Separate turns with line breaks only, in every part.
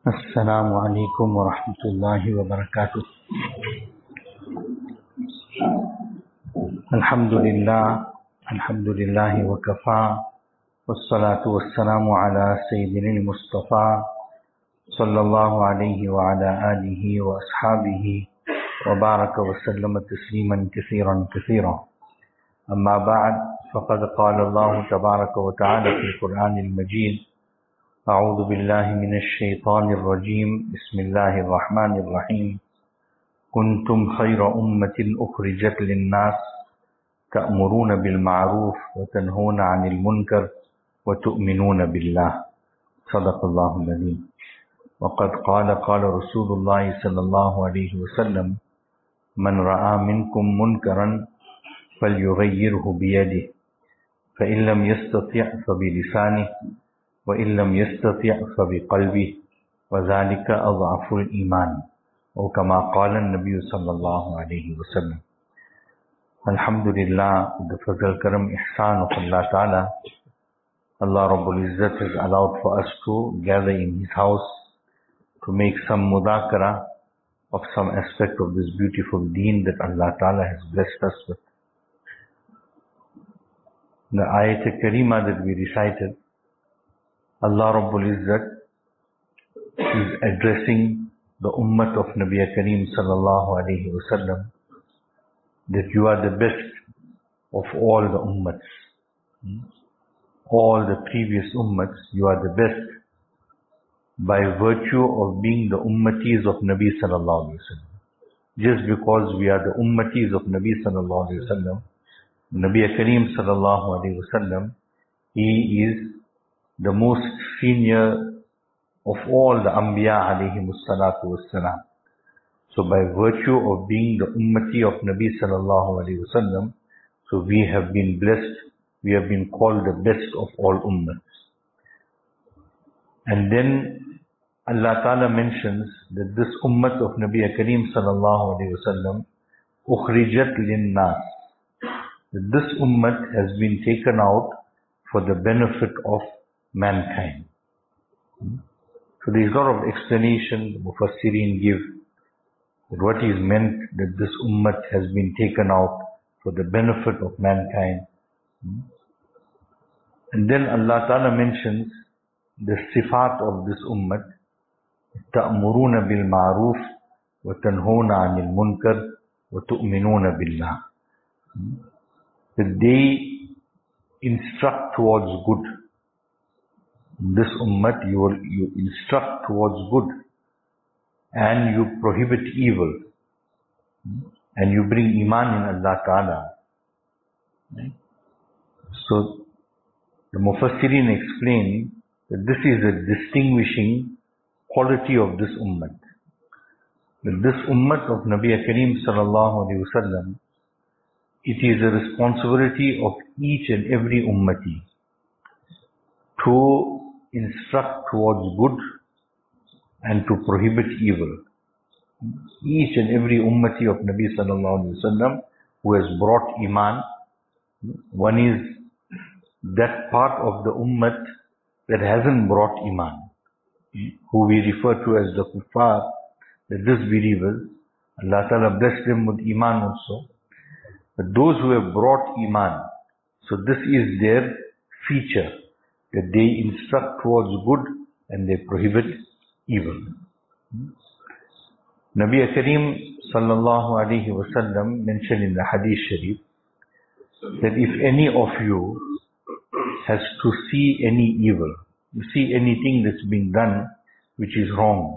Assalamu alaikum wa rahmatullahi wa barakatuh. Alhamdulillahi wa kafa, wassalatu wassalamu ala sayyidina al-Mustafa, sallallahu alayhi wa ala alihi wa ashabihi, wa baraka wa sallama tasliman kathiran. Amma ba'd, faqad qala Allah tabaraka wa ta'ala fi al-Qur'an al-Majid, أعوذ بالله من الشيطان الرجيم بسم الله الرحمن الرحيم كنتم خير أمة أخرجت للناس تأمرون بالمعروف وتنهون عن المنكر وتؤمنون بالله صدق الله العظيم وقد قال رسول الله صلى الله عليه وسلم من رأى منكم منكرا فليغيره بيده فإن لم يستطع فبلسانه وَإِن لَّمْ يَسْتَطِعْ فَبِقَلْبِهِ وَذَلِكَ أَضْعَفُ الْإِيمَانِ أو كما قال النبي صلى الله عليه وسلم. Alhamdulillah, with the fazl, karam, ihsan of Allah Ta'ala, Allah Rabbul Izzat has allowed for us to gather in His house to make some mudakara of some aspect of this beautiful deen that Allah Ta'ala has blessed us with. The ayat karima that we recited, Allah Rabbul Izzat is addressing the ummah of Nabi Kareem sallallahu alayhi wa sallam that you are the best of all the ummahs. All the previous ummahs, you are the best by virtue of being the ummatis of Nabi sallallahu alayhi wa sallam. Just because we are the ummatis of Nabi sallallahu alayhi wa sallam, Nabi Kareem sallallahu alayhi wa sallam, he is the most senior of all the Anbiya alayhimus salatu wassalam. So by virtue of being the ummati of Nabi sallallahu alayhi wa sallam, so we have been blessed, we have been called the best of all ummats. And then Allah Ta'ala mentions that this ummat of Nabi Kareem sallallahu alayhi wa sallam, ukhrijat linnas, that this ummat has been taken out for the benefit of mankind. So there is a lot of explanation the Mufassirin give that what is meant that this ummah has been taken out for the benefit of mankind. And then Allah Ta'ala mentions the sifat of this ummah, تَأْمُرُونَ بِالْمَعْرُوفِ وَتَنْهُونَ عَنِ الْمُنْكَرِ وَتُؤْمِنُونَ بِاللَّهِ. That they instruct towards good. This ummah, you instruct towards good and you prohibit evil and you bring iman in Allah Ta'ala. So the Mufassirin explain that this is a distinguishing quality of this ummah. That this ummah of Nabi Kareem sallallahu alayhi wa sallam, it is a responsibility of each and every ummati to instruct towards good and to prohibit evil. Each and every ummati of Nabi sallallahu alaihi wasallam who has brought iman, one is that part of the ummat that hasn't brought iman, who we refer to as the kuffar, the disbelievers. Allah Ta'ala blessed them with iman also. But those who have brought iman, so this is their feature, that they instruct towards good and they prohibit evil. Nabi Kareem sallallahu alayhi wa sallam mentioned in the Hadith Sharif that if any of you has to see any evil, you see anything that's being done which is wrong,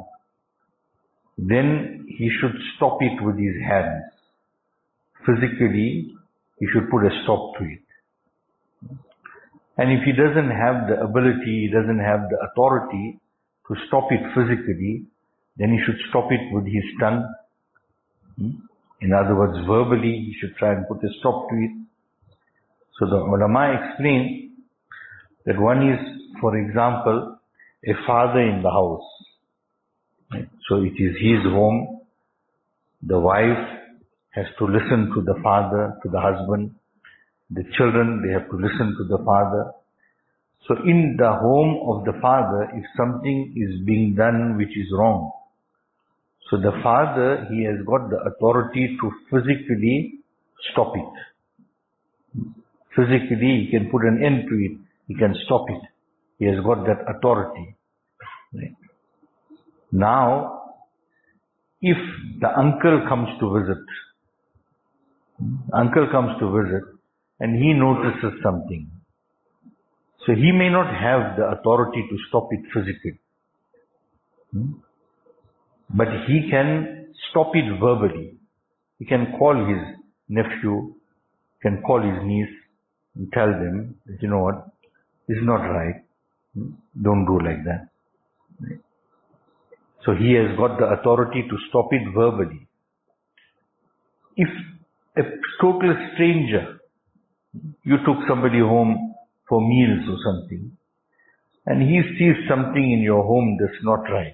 then he should stop it with his hands. Physically, he should put a stop to it. And if he doesn't have the ability, he doesn't have the authority to stop it physically, then he should stop it with his tongue. In other words, verbally, he should try and put a stop to it. So the ulama explain that one is, for example, a father in the house. So it is his home. The wife has to listen to the father, to the husband. The children, they have to listen to the father. So in the home of the father, if something is being done which is wrong, so the father, he has got the authority to physically stop it. Physically, he can put an end to it. He can stop it. He has got that authority. Right? Now, if the uncle comes to visit, and he notices something, so he may not have the authority to stop it physically. But he can stop it verbally. He can call his nephew, can call his niece and tell them that, you know what, this is not right. Don't do like that. So he has got the authority to stop it verbally. If a total stranger, you took somebody home for meals or something, and he sees something in your home that's not right.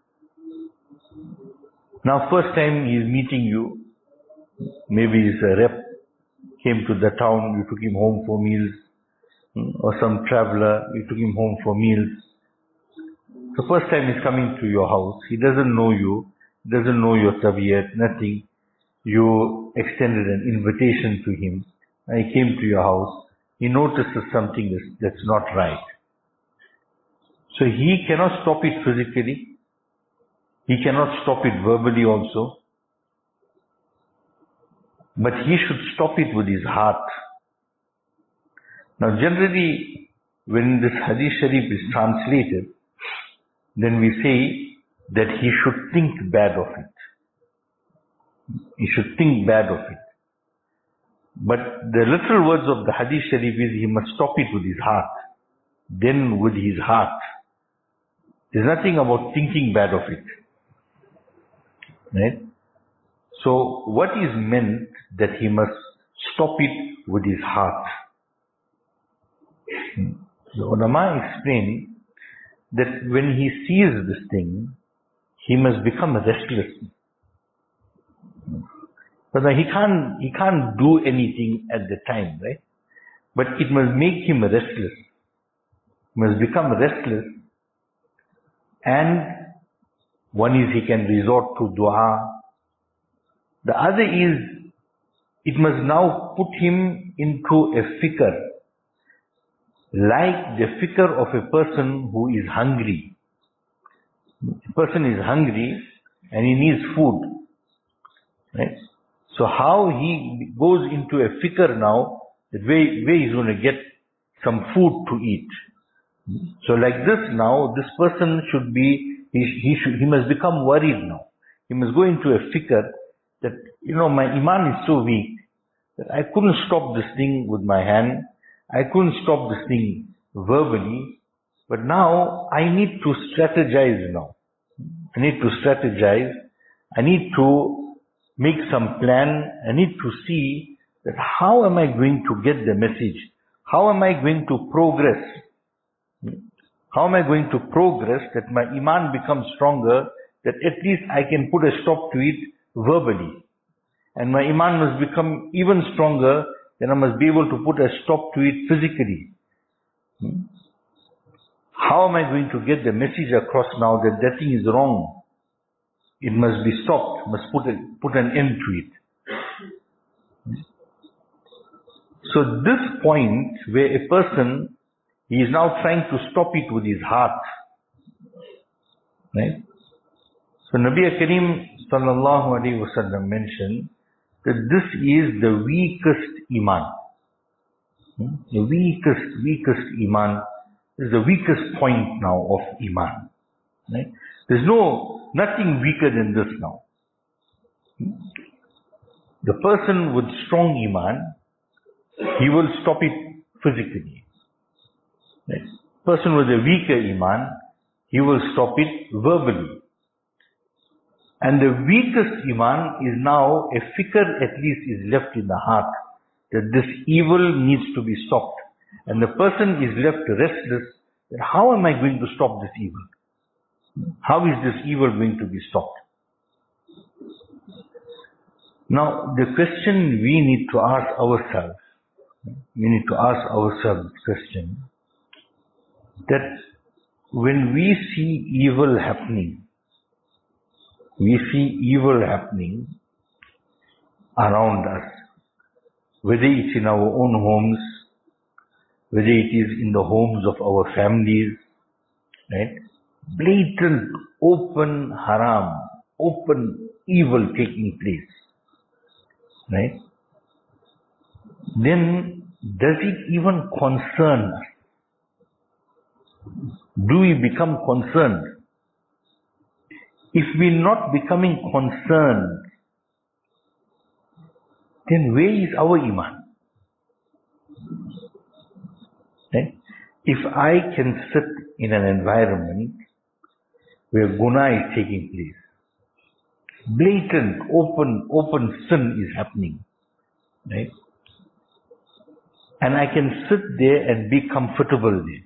Now, first time he is meeting you, maybe he's a rep, came to the town, you took him home for meals, or some traveler, you took him home for meals. The first time he's coming to your house, he doesn't know you, doesn't know your tabiat, nothing. You extended an invitation to him, and he came to your house. He notices something that's not right. So he cannot stop it physically. He cannot stop it verbally also. But he should stop it with his heart. Now generally, when this Hadith Sharif is translated, then we say that he should think bad of it. He should think bad of it. But the literal words of the Hadith Sharif is he must stop it with his heart. Then with his heart. There's nothing about thinking bad of it. Right? So what is meant that he must stop it with his heart? The ulama explain that when he sees this thing, he must become restless. But he can't do anything at the time, right? But it must make him restless. He must become restless. And one is he can resort to dua. The other is, it must now put him into a fikr, like the fikr of a person who is hungry. A person is hungry and he needs food. Right? So how he goes into a fikr now, that where he's going to get some food to eat. So like this now, this person should be, he must become worried now. He must go into a fikr that, you know, my iman is so weak that I couldn't stop this thing with my hand. I couldn't stop this thing verbally. But now I need to strategize now. I need to strategize. I need to make some plan. I need to see that how am I going to get the message? How am I going to progress? How am I going to progress that my iman becomes stronger, that at least I can put a stop to it verbally. And my iman must become even stronger, then I must be able to put a stop to it physically. How am I going to get the message across now that that thing is wrong? It must be stopped, must put an end to it. So this point where a person, he is now trying to stop it with his heart. Right? So Nabi Kareem sallallahu alaihi wasallam mentioned that this is the weakest iman. The weakest iman is the weakest point now of iman. Right? There's nothing weaker than this now. The person with strong iman, he will stop it physically. Right? Person with a weaker iman, he will stop it verbally. And the weakest iman is now a fikr at least is left in the heart that this evil needs to be stopped. And the person is left restless that how am I going to stop this evil? How is this evil going to be stopped? Now the question we need to ask ourselves, this question, that when we see evil happening around us, whether it's in our own homes, whether it is in the homes of our families, right? Blatant, open haram, open evil taking place, right? Then does it even concern us? Do we become concerned? If we're not becoming concerned, then where is our iman? Right? If I can sit in an environment where guna is taking place, blatant, open sin is happening, right? And I can sit there and be comfortable there.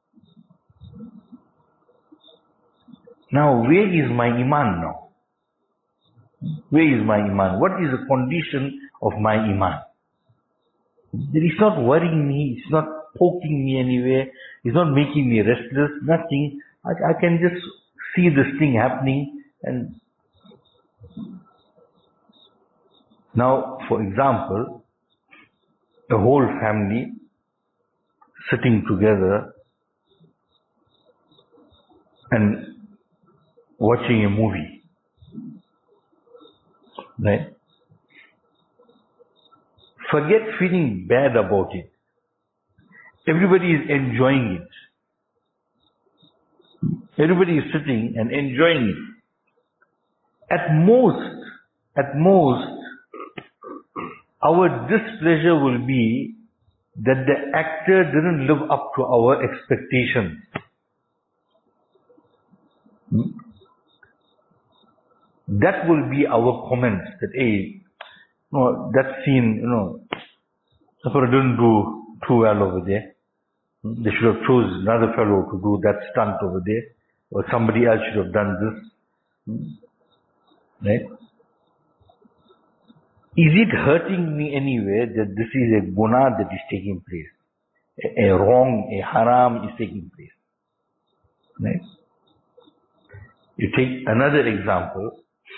Now, where is my iman now? Where is my iman? What is the condition of my iman? It's not worrying me, it's not poking me anywhere, it's not making me restless, nothing. I can just see this thing happening. And now, for example, a whole family sitting together and watching a movie, right? Forget feeling bad about it. Everybody is enjoying it. Everybody is sitting and enjoying it. At most, our displeasure will be that the actor didn't live up to our expectations. That will be our comments that, hey, no, that scene, Safar didn't do too well over there. They should have chosen another fellow to do that stunt over there, or somebody else should have done this. Right? Is it hurting me anywhere that this is a guna that is taking place? A wrong, a haram is taking place. Right? You take another example.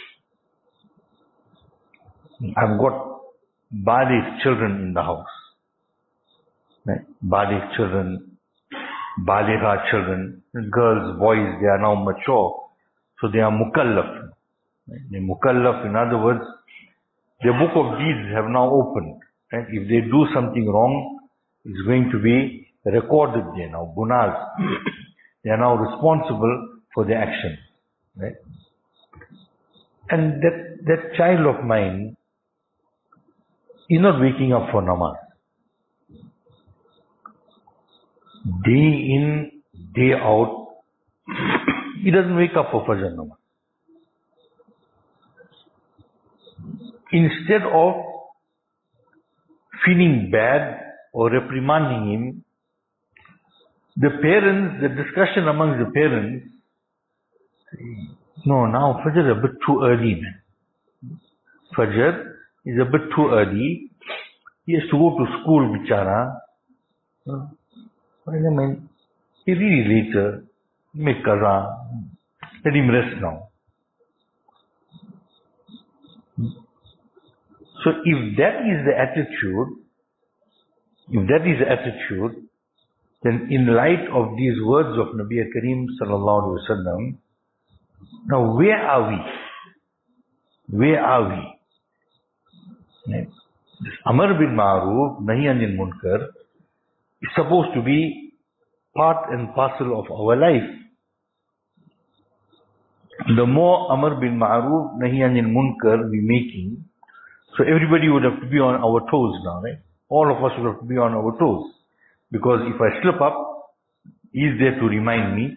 I've got Baligh children in the house. Right? Baligh children, Baligha children, girls, boys, they are now mature. So they are mukallaf. Right? They're mukallaf, in other words, their book of deeds have now opened. Right? If they do something wrong, it's going to be recorded there now, gunas. They are now responsible for their actions. Right? And that child of mine is not waking up for namaz. Day in, day out, he doesn't wake up for Fajr namaz. Instead of feeling bad or reprimanding him, the discussion amongst the parents, no, now Fajr is a bit too early, man. Fajr is a bit too early. He has to go to school, bichara. He read later, make qaza, let him rest now. So if that is the attitude, then in light of these words of Nabi Kareem sallallahu alaihi wasallam, now where are we? Where are we? Right? This Amar bin Ma'ruf, Nahi Anil Munkar is supposed to be part and parcel of our life. The more Amar bin Ma'ruf, Nahi Anil Munkar we making, so everybody would have to be on our toes now, right? All of us would have to be on our toes. Because if I slip up, he is there to remind me.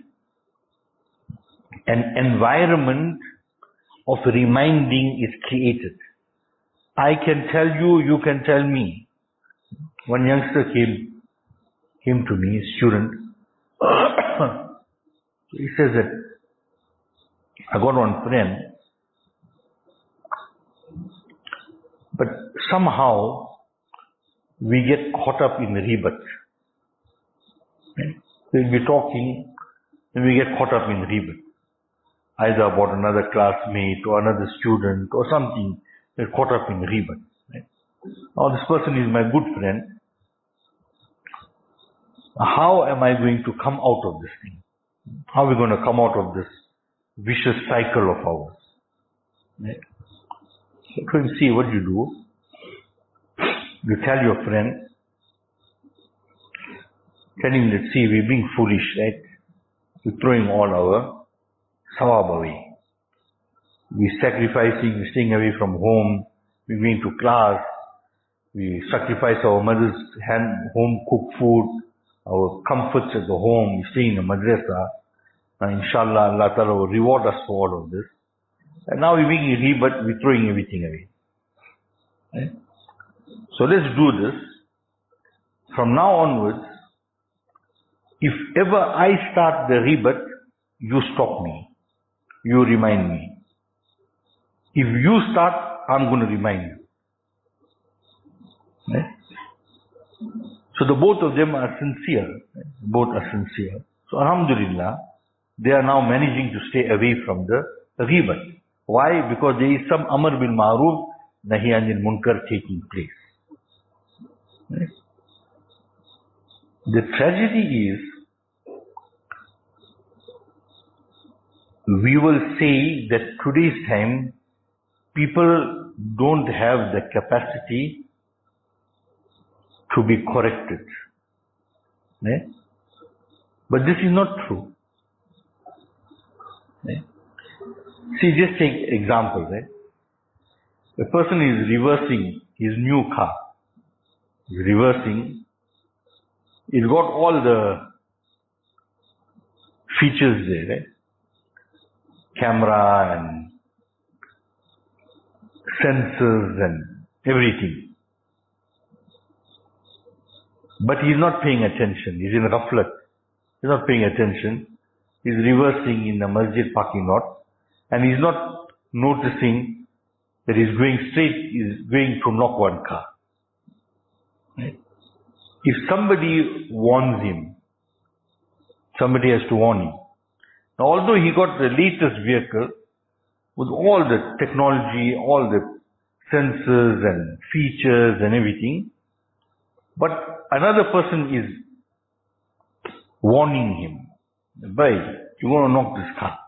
An environment of reminding is created. I can tell you, you can tell me. One youngster came to me, a student. He says that, I got one friend, but somehow we get caught up in ribat. Right? We'll be talking and we get caught up in ribat. Either about another classmate or another student or something. We're caught up in ribat. Right? Now this person is my good friend. How am I going to come out of this thing? How are we going to come out of this vicious cycle of ours? Right? So try and see what you do. You tell your friend, tell him that, see, we're being foolish, right? We're throwing all our sawab away. We're sacrificing, we're staying away from home, we're going to class, we sacrifice our mother's home cooked food, our comforts at the home, we stay in the madrasa, and inshallah Allah Ta'ala will reward us for all of this. And now we're making ribat, we're throwing everything away. Right? So let's do this. From now onwards, if ever I start the ribat, you stop me. You remind me. If you start, I'm going to remind you. Right? So the both of them are sincere. Right? Both are sincere. So Alhamdulillah, they are now managing to stay away from the ribat. Why? Because there is some amr bil ma'ruf, nahi anil munkar taking place. Right? The tragedy is, we will say that today's time, people don't have the capacity to be corrected. Right? But this is not true. Right? See, just take example, right? A person is reversing his new car. He's reversing. He's got all the features there, right? Camera and sensors and everything. But he's not paying attention. He's in ghaflat. He's not paying attention. He's reversing in the masjid parking lot. And he's not noticing that he's going straight, he's going to knock one car. Right? If somebody warns him, somebody has to warn him. Now, although he got the latest vehicle, with all the technology, all the sensors and features and everything, but another person is warning him, "Bhai, you're going to knock this car."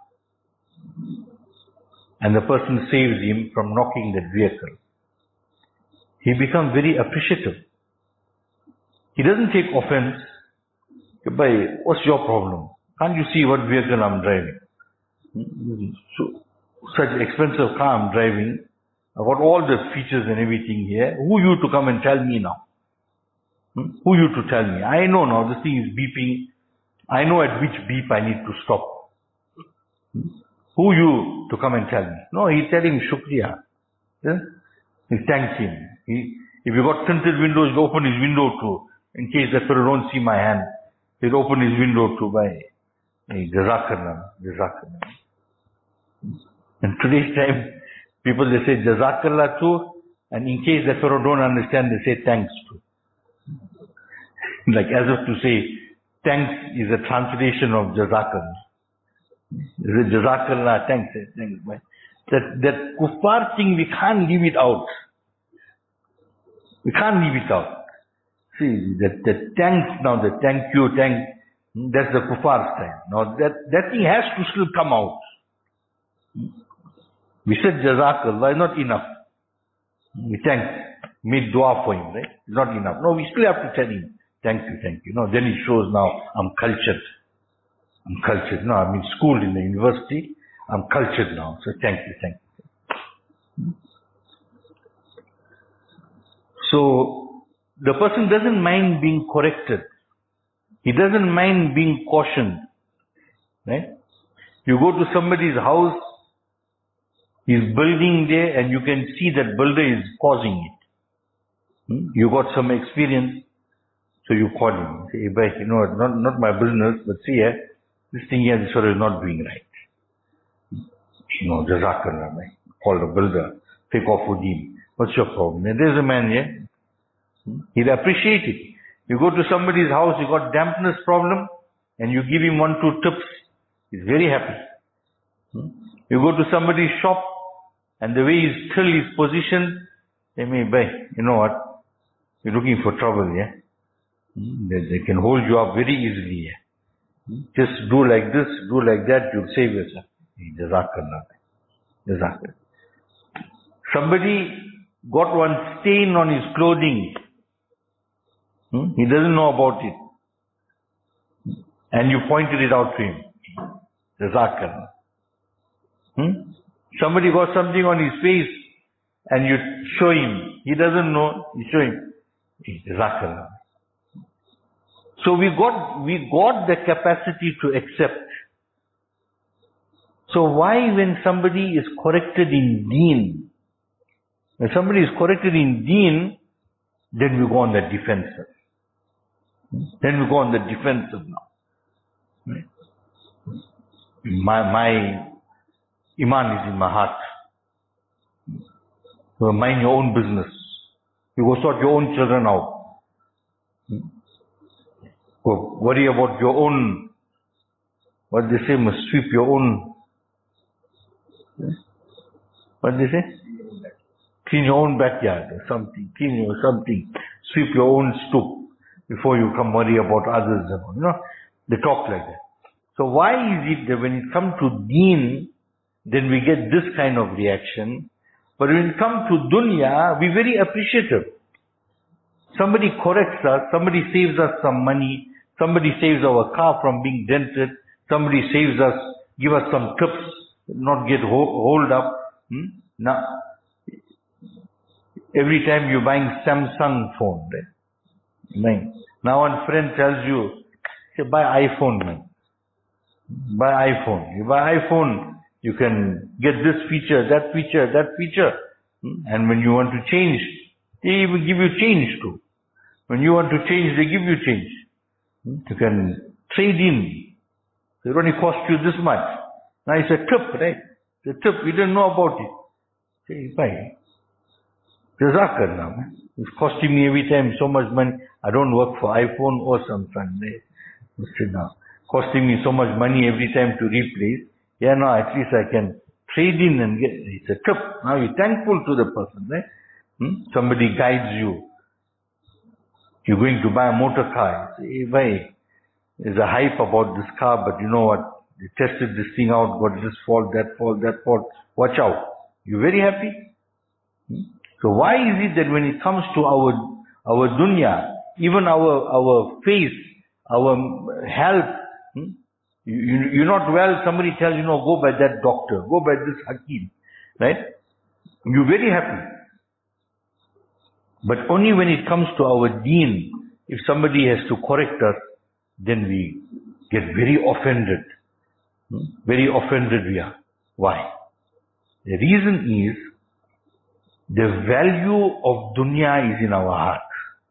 And the person saves him from knocking that vehicle. He becomes very appreciative. He doesn't take offense. "Bhai, what's your problem? Can't you see what vehicle I'm driving? So, such expensive car I'm driving. I've got all the features and everything here. Who you to come and tell me now? Who you to tell me? I know now this thing is beeping. I know at which beep I need to stop. Who you to come and tell me?" No, he's telling Shukriya. Yeah? He thanks him. If you got tinted windows, you open his window too. In case that fellow don't see my hand, he'll open his window too by Jazakallah, Jazakallah. In today's time, people they say Jazakallah too, and in case that fellow don't understand, they say thanks too. Like as if to say, thanks is a translation of Jazakallah. Jazakallah, thanks, thanks. That kuffar thing, we can't leave it out. We can't leave it out. See, the thanks now, the thank you, that's the kuffar style. Now that thing has to still come out. We said Jazakallah is not enough. We thank, made dua for him, right? It's not enough. No, we still have to tell him, thank you, thank you. No, then it shows now I'm cultured. I'm cultured. No, I'm in school, in the university. I'm cultured now. So thank you, thank you. So the person doesn't mind being corrected. He doesn't mind being cautioned. Right? You go to somebody's house, he's building there and you can see that builder is causing it. You got some experience, so you call him. Say, "Hey, you know, not my business, but see here, this thing here, this fellow is not doing right. You know, Jazakallah, right? Call the builder, take off with him. What's your problem?" And there's a man here. He'll appreciate it. You go to somebody's house, you got dampness problem, and you give him 1-2 tips, he's very happy. You go to somebody's shop, and the way his till is positioned, they may buy. You know what? You're looking for trouble, yeah? They can hold you up very easily, yeah? Just do like this, do like that, you'll save yourself. Jazakallah. Jazakallah. Somebody got one stain on his clothing. He doesn't know about it. And you pointed it out to him. Jazakallah. Somebody got something on his face and you show him. He doesn't know, you show him. Jazakallah. So we got the capacity to accept. So why when somebody is corrected in deen, when somebody is corrected in deen, then we go on the defensive. Then we go on the defensive now. My Iman is in my heart. So mind your own business. You go sort your own children out. Go worry about your own, what they say, must sweep your own, what they say? Clean your own backyard or something. Clean your something. Sweep your own stoop before you come worry about others. You know, they talk like that. So why is it that when it comes to deen, then we get this kind of reaction? But when it comes to dunya, we're very appreciative. Somebody corrects us, somebody saves us some money, somebody saves our car from being dented, somebody saves us, give us some tips, not get hold up. Now, every time you're buying Samsung phone, right? Now one friend tells you, say, buy iPhone, man. Buy iPhone. You buy iPhone, you can get this feature, that feature, that feature. And when you want to change, they will give you change too. When you want to change, they give you change. You can trade in. It only cost you this much. Now it's a tip, right? It's a tip. We didn't know about it. Say, buy. Jazakallah, man. It's costing me every time so much money. I don't work for iPhone or Samsung. Now, costing me so much money every time to replace. Yeah, no, at least I can trade in and get, it's a tip. Now you're thankful to the person, right? Somebody guides you. You're going to buy a motor car. You say, hey, bhai, there's a hype about this car, but you know what? They tested this thing out, got this fault, that fault, that fault. Watch out. You're very happy? So why is it that when it comes to our dunya, even our face, our health, you're not well, somebody tells you, no, go by that doctor, go by this hakim, right? You're very happy. But only when it comes to our deen, if somebody has to correct us, then we get very offended. Very offended we are. Why? The reason is, the value of dunya is in our heart.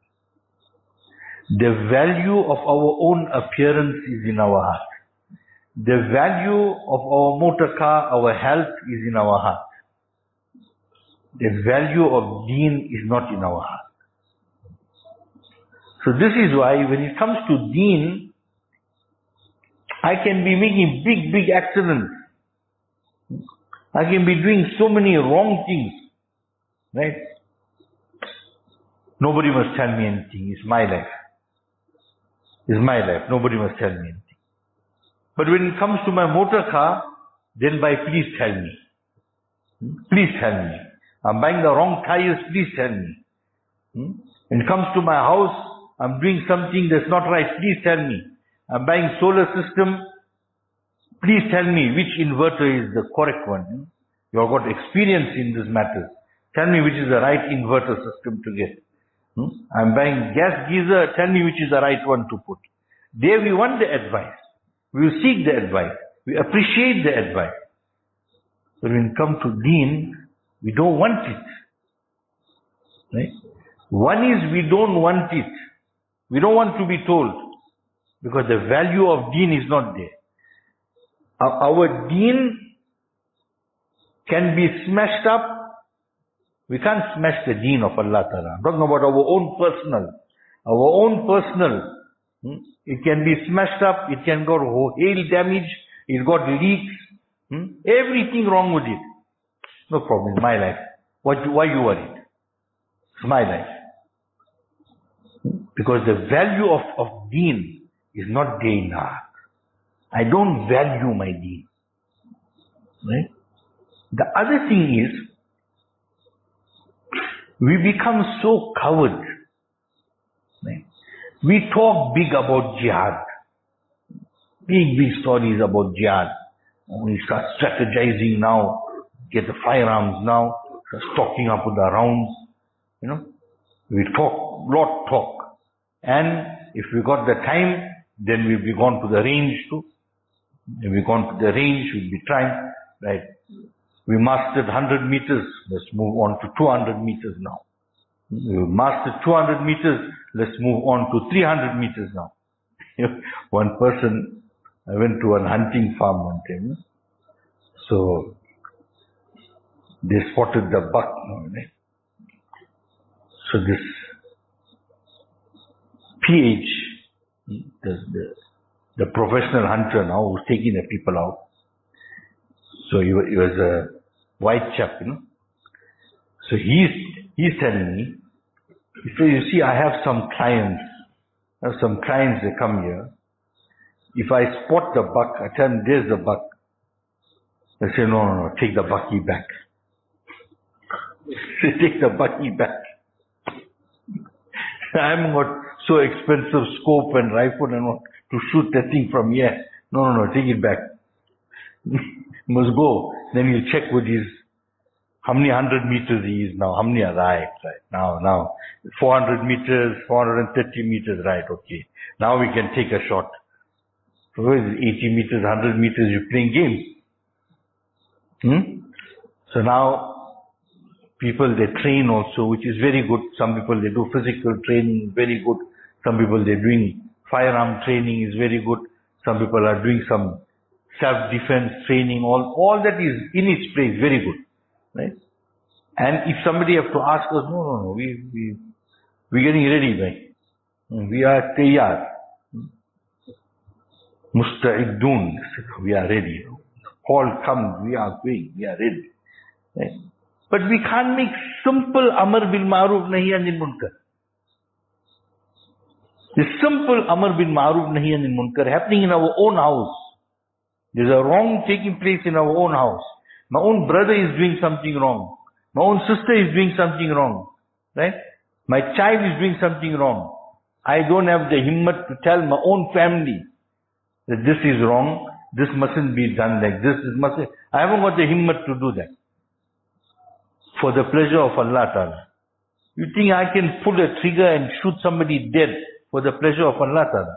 The value of our own appearance is in our heart. The value of our motor car, our health is in our heart. The value of deen is not in our heart. So this is why when it comes to deen, I can be making big accidents. I can be doing so many wrong things. Right? Nobody must tell me anything. It's my life. It's my life. Nobody must tell me anything. But when it comes to my motor car, then please tell me. Please tell me. I'm buying the wrong tires, please tell me. When it comes to my house, I'm doing something that's not right, please tell me. I'm buying solar system, please tell me which inverter is the correct one. You have got experience in this matter. Tell me which is the right inverter system to get. I'm buying gas geyser, tell me which is the right one to put. There we want the advice. We will seek the advice. We appreciate the advice. But when it comes to deen, we don't want it. Right? One is we don't want it. We don't want to be told. Because the value of deen is not there. Our deen can be smashed up. We can't smash the deen of Allah Ta'ala. I'm talking about our own personal. It can be smashed up, it can got hail damage, it got leaks, everything wrong with it. No problem, my life. Why you worried? It's my life. Because the value of deen is not day and night. I don't value my deen. Right? The other thing is, we become so coward. Right? We talk big about jihad. Big stories about jihad. We start strategizing now, get the firearms now, start stocking up with the rounds. We talk. And if we got the time, then we'll be gone to the range too. If we gone to the range, we'll be trying, right? We mastered 100 meters, let's move on to 200 meters now. We mastered 200 meters, let's move on to 300 meters now. One person, I went to a hunting farm one time. So, they spotted the buck. Right? So this PH, the professional hunter now, who's taking the people out. So he was a white chap, So he's telling me, he said, you see, I have some clients. They come here. If I spot the buck, I tell them, there's the buck. They say, no, take the bucky back. They take the bucky back. I haven't got so expensive scope and rifle and what to shoot that thing from here. No, take it back. Must go. Then you check with his, how many 100 meters he is now, how many are right. Now, 400 meters, 430 meters, right, okay. Now we can take a shot. So 80 meters, 100 meters, you're playing games. So now, people, they train also, which is very good. Some people, they do physical training, very good. Some people, they're doing firearm training, is very good. Some people are doing some self-defense training. All that is in its place, very good. Right? And if somebody have to ask us, no, we're getting ready, right? We are tayyar. Musta'idun. We are ready. Call comes, we are going, we are ready. Right? But we can't make simple amr bil ma'ruf nahi anil munkar. The simple amr bil ma'ruf nahi anil munkar happening in our own house. There's a wrong taking place in our own house. My own brother is doing something wrong. My own sister is doing something wrong. Right? My child is doing something wrong. I don't have the himmat to tell my own family that this is wrong, this mustn't be done like this, I haven't got the himmat to do that. For the pleasure of Allah Ta'ala. You think I can pull a trigger and shoot somebody dead for the pleasure of Allah Ta'ala?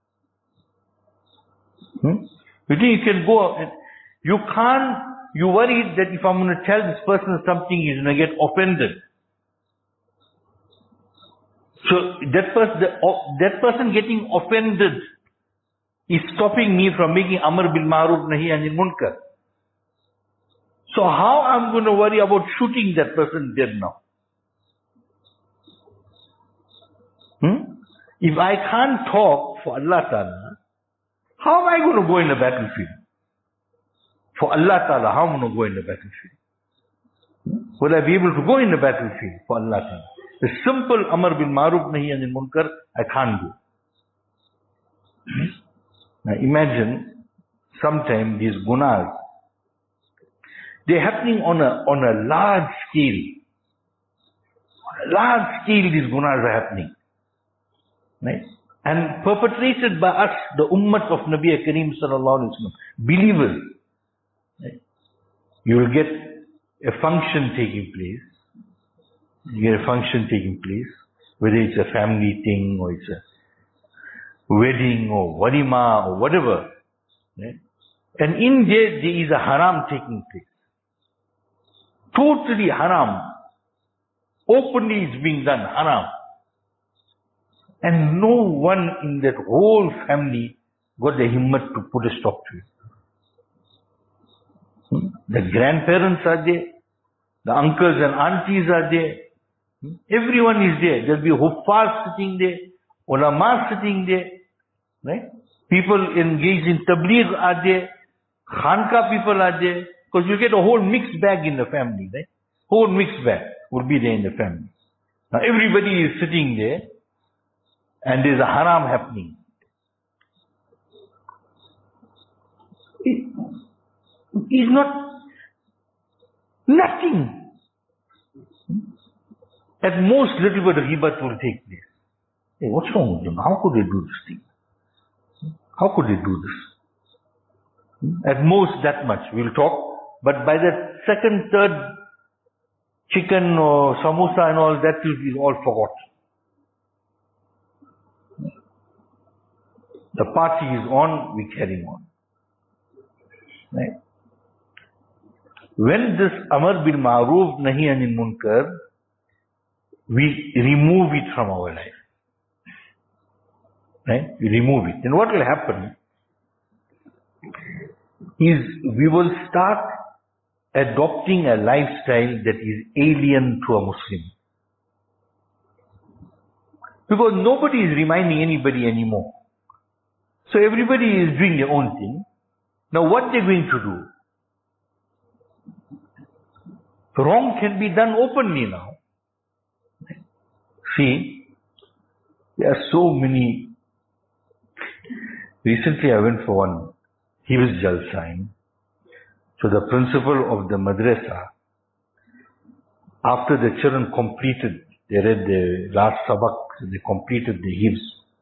You think you can go, you can't, you worry that if I'm going to tell this person something, he's going to get offended. So that person getting offended is stopping me from making amr bil ma'ruf nahi anil munkar. So how I'm going to worry about shooting that person dead now? If I can't talk for Allah Ta'ala, how am I going to go in the battlefield? For Allah Ta'ala, how am I going to go in the battlefield? Will I be able to go in the battlefield for Allah Ta'ala? The simple amr bil ma'ruf nahi anil munkar, I can't do. Now imagine, sometime these gunas, they're happening on a large scale. On a large scale, these gunas are happening. Right? And perpetrated by us, the ummah of Nabi Kareem sallallahu alaihi wasallam, believers. Right? You will get a function taking place. You get a function taking place, whether it's a family thing or it's a wedding or walima or whatever. Right? And in there is a haram taking place. Totally haram. Openly it's being done, haram. And no one in that whole family got the himmat to put a stop to it. The grandparents are there. The uncles and aunties are there. Everyone is there. There'll be huffaz sitting there. Ulama sitting there. Right? People engaged in tabligh are there, khanka people are there, because you get a whole mixed bag in the family, right? Whole mixed bag would be there in the family. Now everybody is sitting there, and there's a haram happening. It's not nothing. At most, little bit of ghibat will take place. Hey, what's wrong with them? How could they do this thing? How could they do this? At most, that much. We'll talk. But by the second, third chicken or samosa and all, that will be all forgotten. The party is on, we carry on. Right? When this Amar bil Ma'ruf Nahi Anil Munkar, we remove it from our life. Right? We remove it. Then what will happen is we will start adopting a lifestyle that is alien to a Muslim. Because nobody is reminding anybody anymore. So everybody is doing their own thing. Now what they're going to do? Wrong can be done openly now. See, there are so many. Recently I went for one Hifz Jalsa. So the principal of the madrasa, after the children completed, they read the last sabak, they completed the Hifz.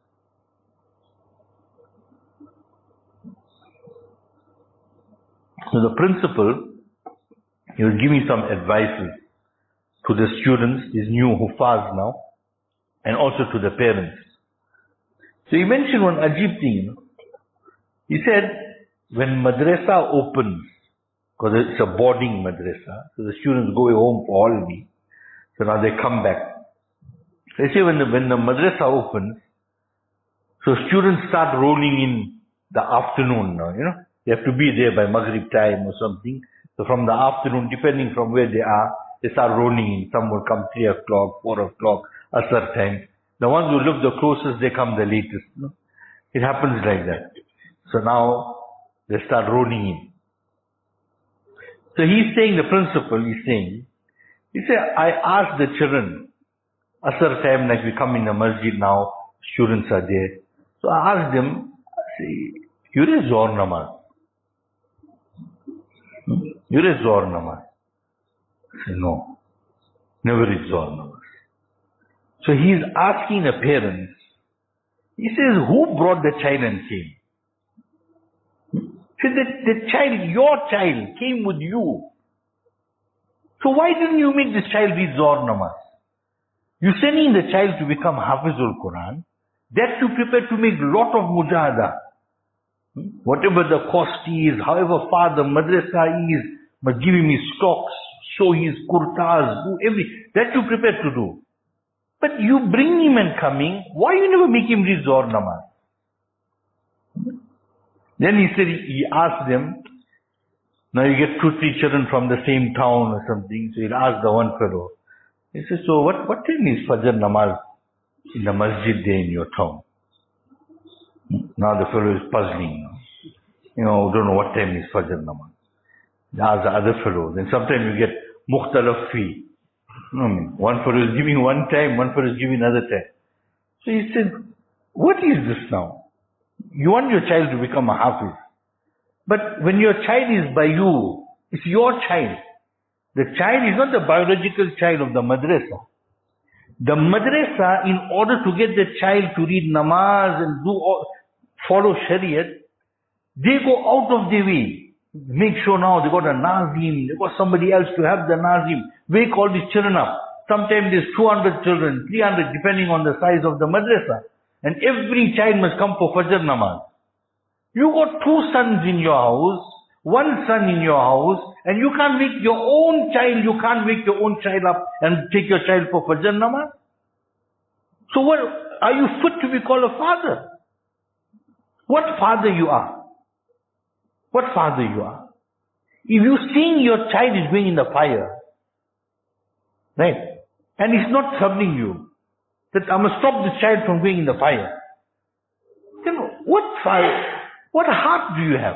So the principal, he was giving some advices to the students, these new Hufaz now, and also to the parents. So he mentioned one ajib thing. He said, when madrasa opens, because it's a boarding madrasa, so the students go home for holiday, so now they come back. They say when the madrasa opens, so students start rolling in the afternoon now, you know. They have to be there by Maghrib time or something. So from the afternoon, depending from where they are, they start rolling in. Some will come 3 o'clock, 4 o'clock, Asr time. The ones who live the closest, they come the latest. No? It happens like that. So now, they start rolling in. So he's saying, the principal, he said, I asked the children, Asr time, like we come in the masjid now, students are there. So I asked them, you read Zohar namaz? You read Zohar namaz? I said, no, never read Zohar namaz. So he is asking the parents, he says, who brought the child and came? He said, the child, your child, came with you. So why didn't you make this child read Zohar namaz? You're sending the child to become Hafizul Quran, that you prepare to make lot of mujahada. Whatever the cost is, however far the madrasa is, but give him his stocks, show his kurtas, do everything. That you prepare to do. But you bring him and coming, why you never make him read Zohar namaz? Then he said, he asked them, now you get 2-3 children from the same town or something, so he'll ask the one fellow. He says, so what time is Fajr namaz in the masjid there in your town? Now the fellow is puzzling. You know, don't know what time is Fajr namaz. He asks the other fellow. Then sometimes you get mukhtalaf fi. One fellow is giving one time, one fellow is giving another time. So he said, what is this now? You want your child to become a hafiz. But when your child is by you, it's your child. The child is not the biological child of the madrasa. The madrasa, in order to get the child to read namaz and follow shariat, they go out of their way. Make sure now they got a nazim, they got somebody else to have the nazim. Wake all these children up. Sometimes there's 200 children, 300, depending on the size of the madrasa. And every child must come for Fajr namaz. You got 2 sons in your house, 1 son in your house, and you can't wake your own child, you can't wake your own child up and take your child for Fajr namaz. So what, are you fit to be called a father? What father you are? What father you are? If you seeing your child is going in the fire, right, and it's not troubling you, that I must stop this child from going in the fire, then What heart do you have?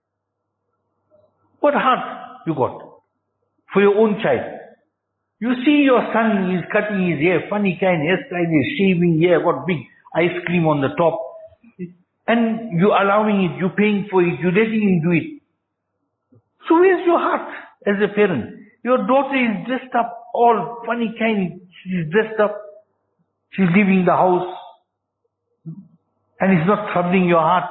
What heart you got for your own child? You see your son is cutting his hair, funny kind hairstyle, he's shaving hair, got big ice cream on the top. And you're allowing it, you're paying for it, you're letting him do it. So where's your heart as a parent? Your daughter is dressed up, all funny kind, she's dressed up, she's leaving the house, and it's not troubling your heart.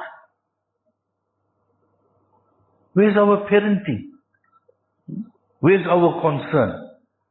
Where's our parenting? Where's our concern?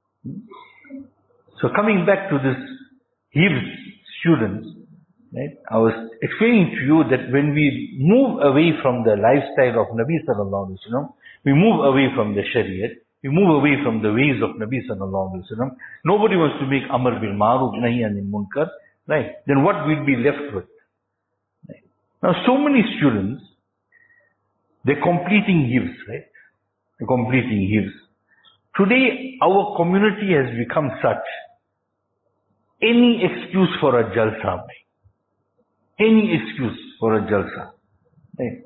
So coming back to this Hifz students, right, I was explaining to you that when we move away from the lifestyle of Nabi sallallahu alaihi wasallam, we move away from the Shariat, we move away from the ways of Nabi sallallahu alaihi wasallam. Nobody wants to make Amr bil Ma'ruf, Nahi anil Munkar, right? Then what we'll be left with? Right? Now so many students, they're completing Hifz, right? They're completing Hifz. Today, our community has become such, any excuse for a jalsa, any excuse for a jalsa. Right?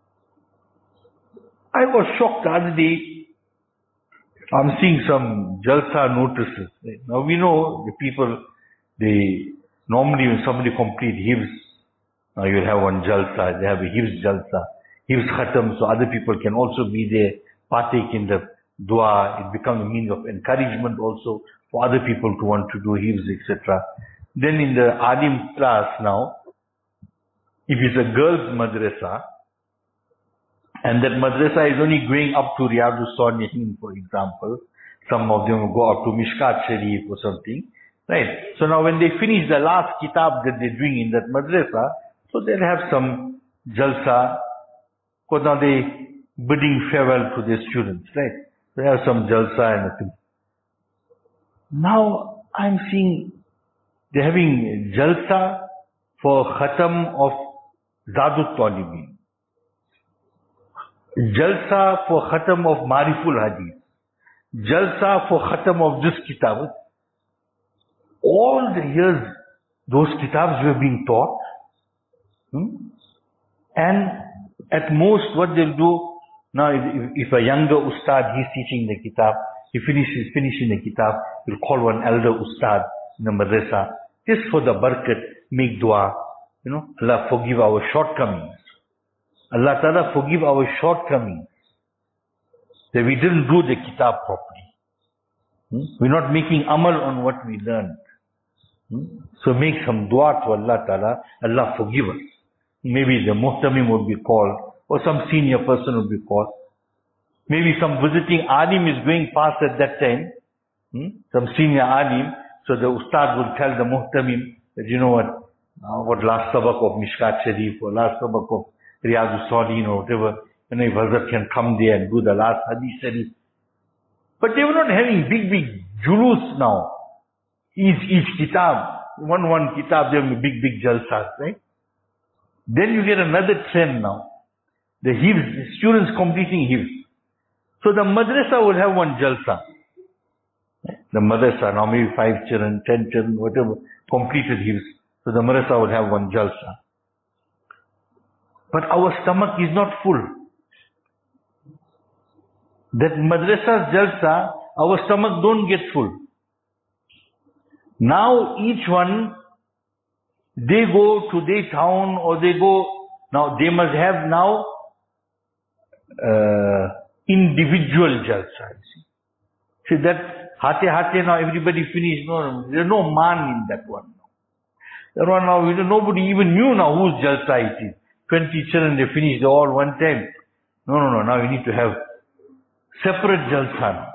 I was shocked the other day, I'm seeing some jalsa notices. Right? Now we know the people, normally when somebody complete Hifz, now you'll have one jalsa, they have a Hifz jalsa, Hifz khatam, so other people can also be there, partake in the dua. It becomes a means of encouragement also for other people to want to do Hifz, etc. Then in the Alim class now, if it's a girls' madrasa, and that madrasa is only going up to Riyadus Salihin, for example, some of them will go up to Mishkat Sharif or something, right? So now when they finish the last kitab that they're doing in that madrasa, so they'll have some jalsa, because now they bidding farewell to their students, right? They have some jalsa and a thing. Now I'm seeing they're having jalsa for khatam of Zadut Talibin, jalsa for khatam of Mariful Hadith, jalsa for khatam of this kitab. All the years those kitabs were being taught, and at most what they'll do, now if a younger ustad, he's teaching the kitab, he finishing the kitab, he'll call one elder ustad in the madrasa, just for the barakat, make dua, Allah forgive our shortcomings. Allah Ta'ala forgive our shortcomings, that we didn't do the kitab properly. We're not making amal on what we learned. So make some dua to Allah Ta'ala, Allah forgive us. Maybe the muhtamim would be called, or some senior person would be called. Maybe some visiting alim is going past at that time, some senior alim, so the ustad will tell the muhtamim that, you know what last sabak of Mishkat Sharif or last sabak of Riyadus Salihin or whatever, if Hazrat can come there and do the last Hadith Sharif. But they were not having big julus now. Each kitab, one kitab, they have big jalsas, right? Then you get another trend now. The Hifz, students completing Hifz. So the madrasa will have one jalsa. The madrasa, now maybe 5 children, 10 children, whatever, completed Hifz. So the madrasa will have one jalsa. But our stomach is not full. That madrasa's jalsa, our stomach don't get full. Now each one, they go to their town or they go, now they must have now individual jalsa. See that hate now everybody finished. No, there's no man in that one. That one now, nobody even knew now whose jalsa it is. 20 children, they finished all one time. No, now you need to have separate jalsa.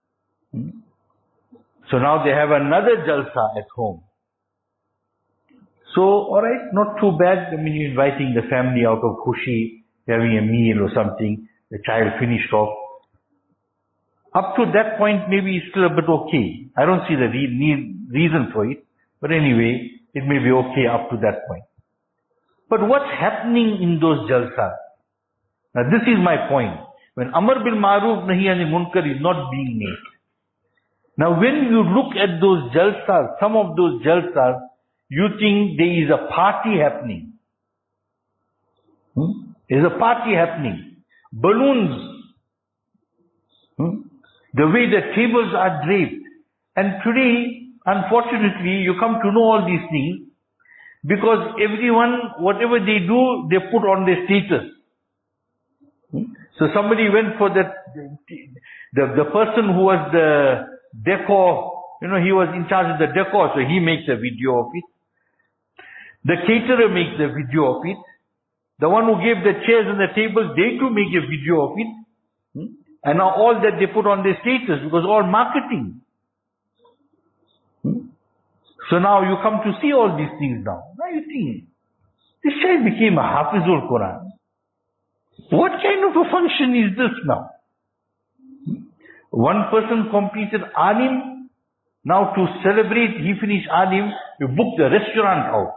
So now they have another jalsa at home. So, alright, not too bad. I mean, you're inviting the family out of khushi, having a meal or something, the child finished off. Up to that point, maybe it's still a bit okay. I don't see the reason for it. But anyway, it may be okay up to that point. But what's happening in those jalsas? Now this is my point. When Amr bil Ma'ruf Nahi anil Munkar is not being made. Now when you look at those jalsas, some of those jalsas, you think there is a party happening. There's a party happening. Balloons. The way the tables are draped. And today, unfortunately, you come to know all these things because everyone, whatever they do, they put on their status. So somebody went for the person who was the decor, he was in charge of the decor, so he makes a video of it. The caterer makes a video of it. The one who gave the chairs and the tables, they too make a video of it. And now all that they put on their status because all marketing. So now you come to see all these things now. Now you think, this child became a Hafizul Quran. What kind of a function is this now? One person completed Alim. Now to celebrate, he finished Alim, you book the restaurant out.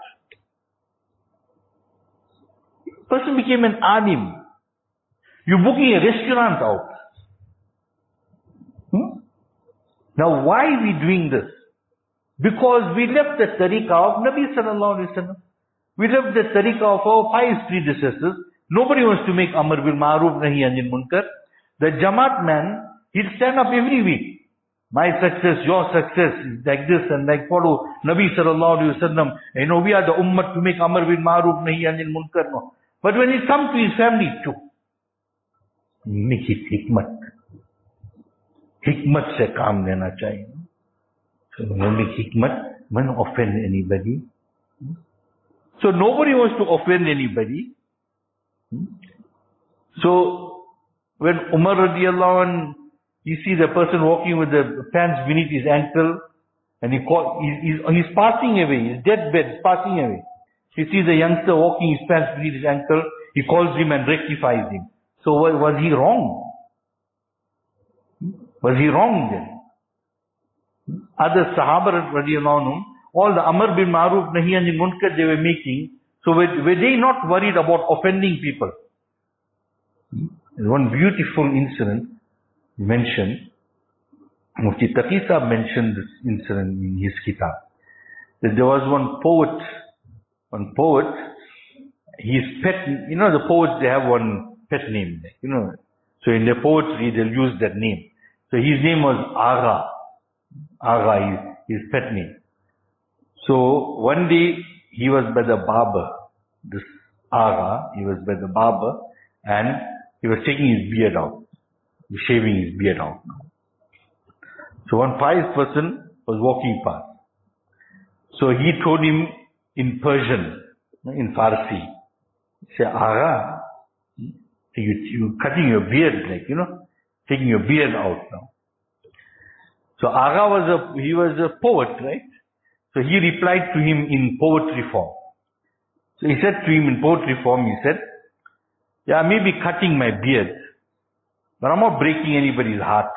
Person became an Alim. You're booking a restaurant out. Now why are we doing this? Because we left the tariqah of Nabi sallallahu alaihi wasallam. We left the tariqah of our pious predecessors. Nobody wants to make Amr bil Ma'ruf Nahi Anil Munkar. The Jamaat man, he'll stand up every week. My success, your success is like this and like follow Nabi sallallahu alaihi wasallam. We are the ummah to make Amr bil Ma'ruf Nahi Anil Munkar. No. But when it comes to his family too, make it hikmat. Hikmat se kaam lena chahiye. So make hikmat, man offend anybody. So nobody wants to offend anybody. So when Umar radiallahu anh, you see the person walking with the pants beneath his ankle, and he's passing away, his deathbed is passing away. He sees a youngster walking his pants beneath his ankle, he calls him and rectifies him. So was he wrong? Was he wrong then? Other Sahaba radiallahu anhum, all the Amr bin Ma'ruf Nahi Anil Munkar they were making, so were they not worried about offending people? There's one beautiful incident mentioned. Mufti Taqi Sahab mentioned this incident in his kitab. That there was one poet, his pet, the poets, they have one pet name, so in their poetry they'll use that name. So his name was Agha. Agha is his pet name. So one day he was by the barber, this Agha, he was by the barber and he was taking his beard out, shaving his beard out. So one pious person was walking past. So he told him in Persian, in Farsi, he said, Agha, you cutting your beard, taking your beard out now. So Agha he was a poet, right? So he replied to him in poetry form. So he said to him in poetry form, he said, yeah, I may be cutting my beard, but I'm not breaking anybody's heart.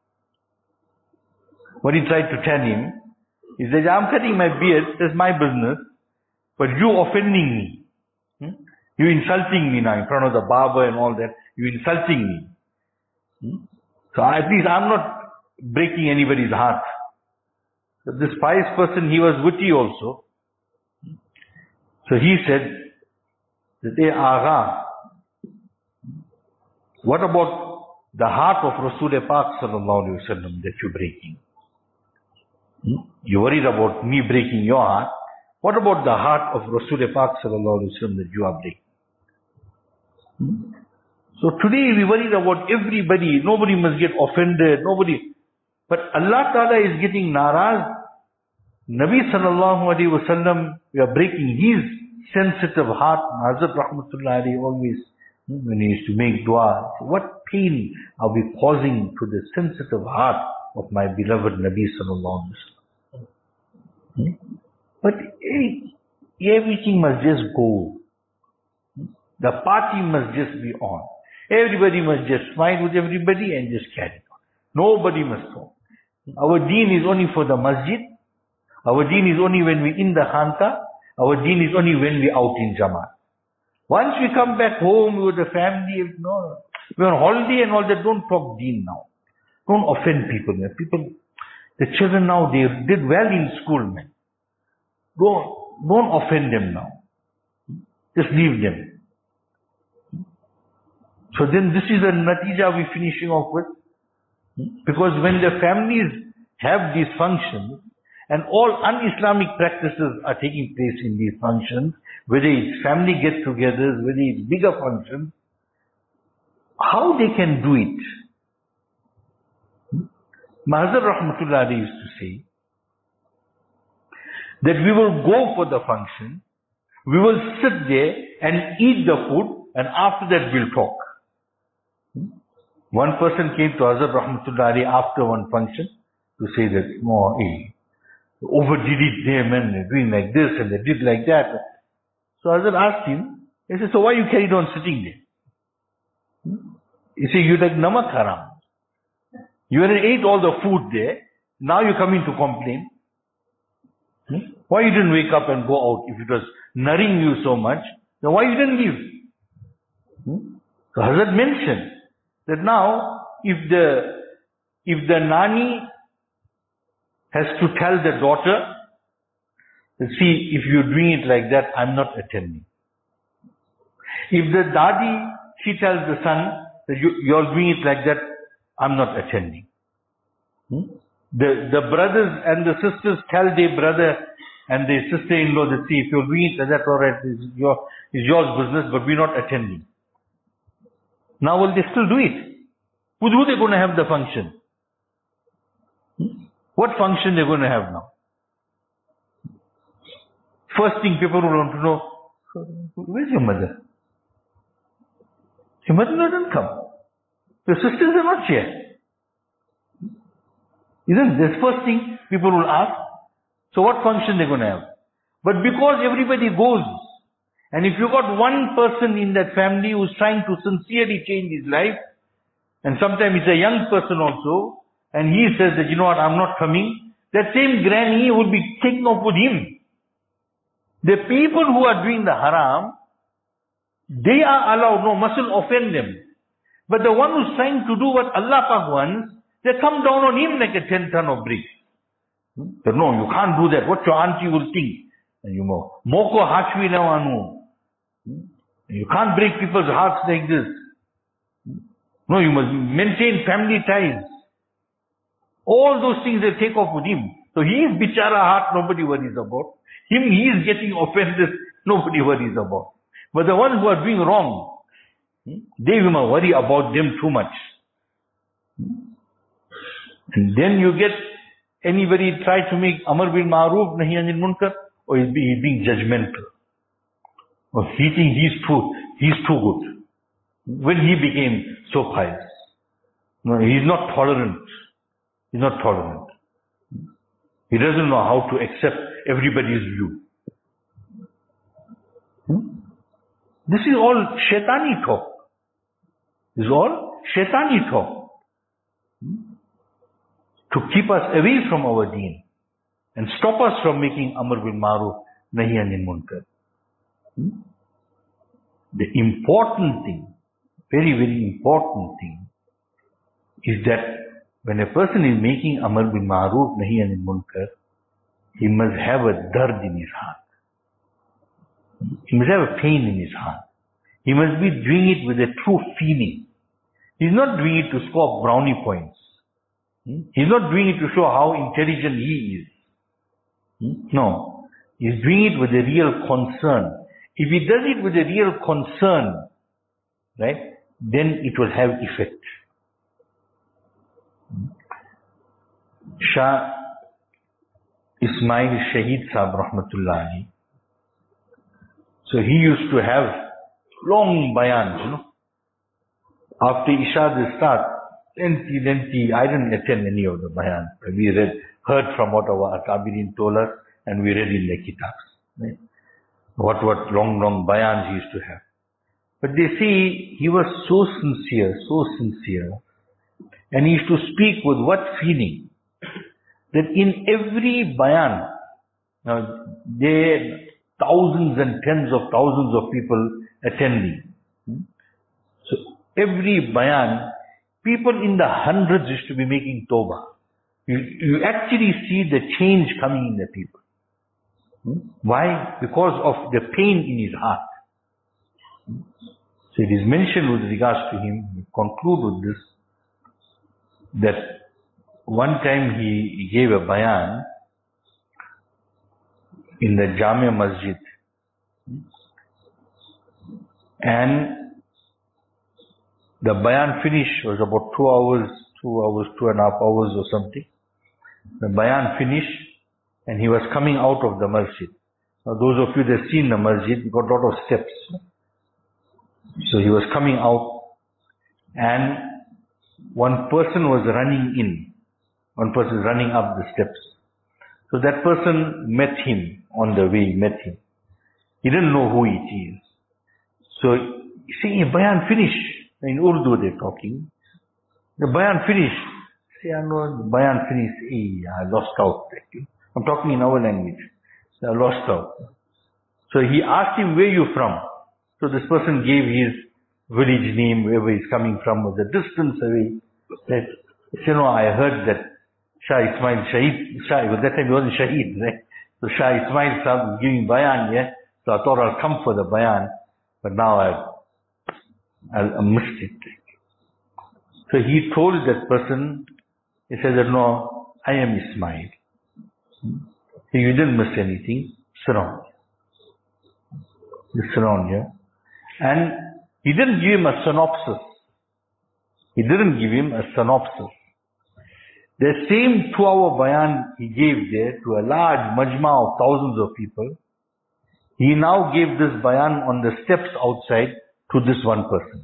What he tried to tell him, he said, I'm cutting my beard, that's my business, but you offending me. You insulting me now in front of the barber and all that, you insulting me. So at least I'm not breaking anybody's heart. So this pious person, he was witty also. So he said, that, hey Agha, what about the heart of Rasul Pak sallallahu alaihi wasallam that you're breaking? You're worried about me breaking your heart. What about the heart of Rasul Pak sallallahu alaihi wasallam that you are breaking? So today we worried about everybody. Nobody must get offended. Nobody. But Allah Ta'ala is getting naraz. Nabi sallallahu alaihi wasallam, we are breaking his sensitive heart. Hazrat Rahmatullah alayhi always, when he used to make dua, what pain are we causing to the sensitive heart of my beloved Nabi sallallahu alaihi wasallam? But everything must just go. The party must just be on. Everybody must just smile with everybody and just carry on. Nobody must talk. Our deen is only for the masjid. Our deen is only when we're in the khanta. Our deen is only when we're out in Jamaat. Once we come back home with the family, no, we're on holiday and all that, don't talk deen now. Don't offend people. The children now, they did well in school, man. Don't offend them now. Just leave them. So then this is a natija we're finishing off with. Because when the families have these functions, and all un-Islamic practices are taking place in these functions, whether it's family get-togethers, whether it's bigger functions, how they can do it? Mahazar Rahmatullah Ali used to say that we will go for the function, we will sit there and eat the food, and after that we'll talk. One person came to Hazrat Rahmatullah Ali after one function to say that, oh, hey, overdid it there, man, they're doing like this and they did like that. So Hazrat asked him, he said, so why you carried on sitting there? He said, you like namak haram. You already ate all the food there, now you're coming to complain. Why you didn't wake up and go out if it was nourishing you so much? Then why you didn't leave? So Hazrat mentioned that now, if the nani has to tell the daughter, that see, if you're doing it like that, I'm not attending. If the dadi, she tells the son that you're doing it like that, I'm not attending. The brothers and the sisters tell their brother and their sister-in-law that see, if you're doing it like that, alright, it's yours business, but we're not attending. Now will they still do it? With who they're going to have the function? What function they're going to have now? First thing people will want to know, where's your mother? Your mother doesn't come. Your sisters are not here. Isn't this first thing people will ask? So what function they're going to have? But because everybody goes, and if you've got one person in that family who's trying to sincerely change his life, and sometimes it's a young person also, and he says that, you know what, I'm not coming, that same granny will be taken off with him. The people who are doing the haram, they are allowed, no, mustn't offend them. But the one who's trying to do what Allah Pak wants, they come down on him like a 10-ton of bricks. But no, you can't do that. What your auntie will think. And you know, moko hachvi anu. You can't break people's hearts like this. No, you must maintain family ties. All those things they take off with him. So his bichara heart nobody worries about. Him, he is getting offended, nobody worries about. But the ones who are doing wrong, they will not worry about them too much. And then you get anybody try to make Amar bil Ma'ruf, Nahi Anil Munkar, or he's being judgmental. Or he thinks he's too good. When he became so pious. No, he's not tolerant. He's not tolerant. He doesn't know how to accept everybody's view. This is all shaitani talk. This is all shaitani talk. To keep us away from our deen and stop us from making Amr bil Ma'ruf, Nahi Anil Munkar. The important thing, very, very important thing, is that when a person is making Amr bil Ma'ruf, Nahi Anil Munkar, he must have a dard in his heart. He must have a pain in his heart. He must be doing it with a true feeling. He's not doing it to score brownie points. He's not doing it to show how intelligent he is. No. He's doing it with a real concern. If he does it with a real concern, right, then it will have effect. Shah Ismail Shaheed Sahib Rahmatullah Ali. So he used to have long bayans, you know. After Isha they start, lengthy. I didn't attend any of the bayans. We heard from what our Akabirin told us, and we read in the kitabs. Right? What long bayans he used to have. But they say he was so sincere, and he used to speak with what feeling, that in every bayan, now there are thousands and tens of thousands of people attending. So every bayan, people in the hundreds used to be making tawbah. You actually see the change coming in the people. Why? Because of the pain in his heart. So So it is mentioned with regards to him, we conclude with this, that one time he gave a bayan in the Jamia Masjid, and the bayan finish was about 2 hours, 2.5 hours or something. The bayan finished and he was coming out of the masjid. Now those of you that have seen the masjid, you got a lot of steps. So he was coming out and one person was running in. One person running up the steps. So that person met him on the way, He didn't know who it is. So, you see, bayan finished. In Urdu they're talking. The bayan finished. Say, I know, the bayan finished. Hey, I lost out. I'm talking in our language. So I lost out. So he asked him, where you from? So this person gave his village name, wherever he's coming from, was a distance away. That, you know, I heard that Shah Ismail Shahid, at that time he wasn't Shahid, right? So Shah Ismail Sahib was giving bayan, yeah? So I thought I'll come for the bayan, but now I missed it. So he told that person, he said that, no, I am Ismail. So you didn't miss anything, surround. You surround here. And he didn't give him a synopsis. The same 2-hour bayan he gave there to a large majma of thousands of people, he now gave this bayan on the steps outside to this one person.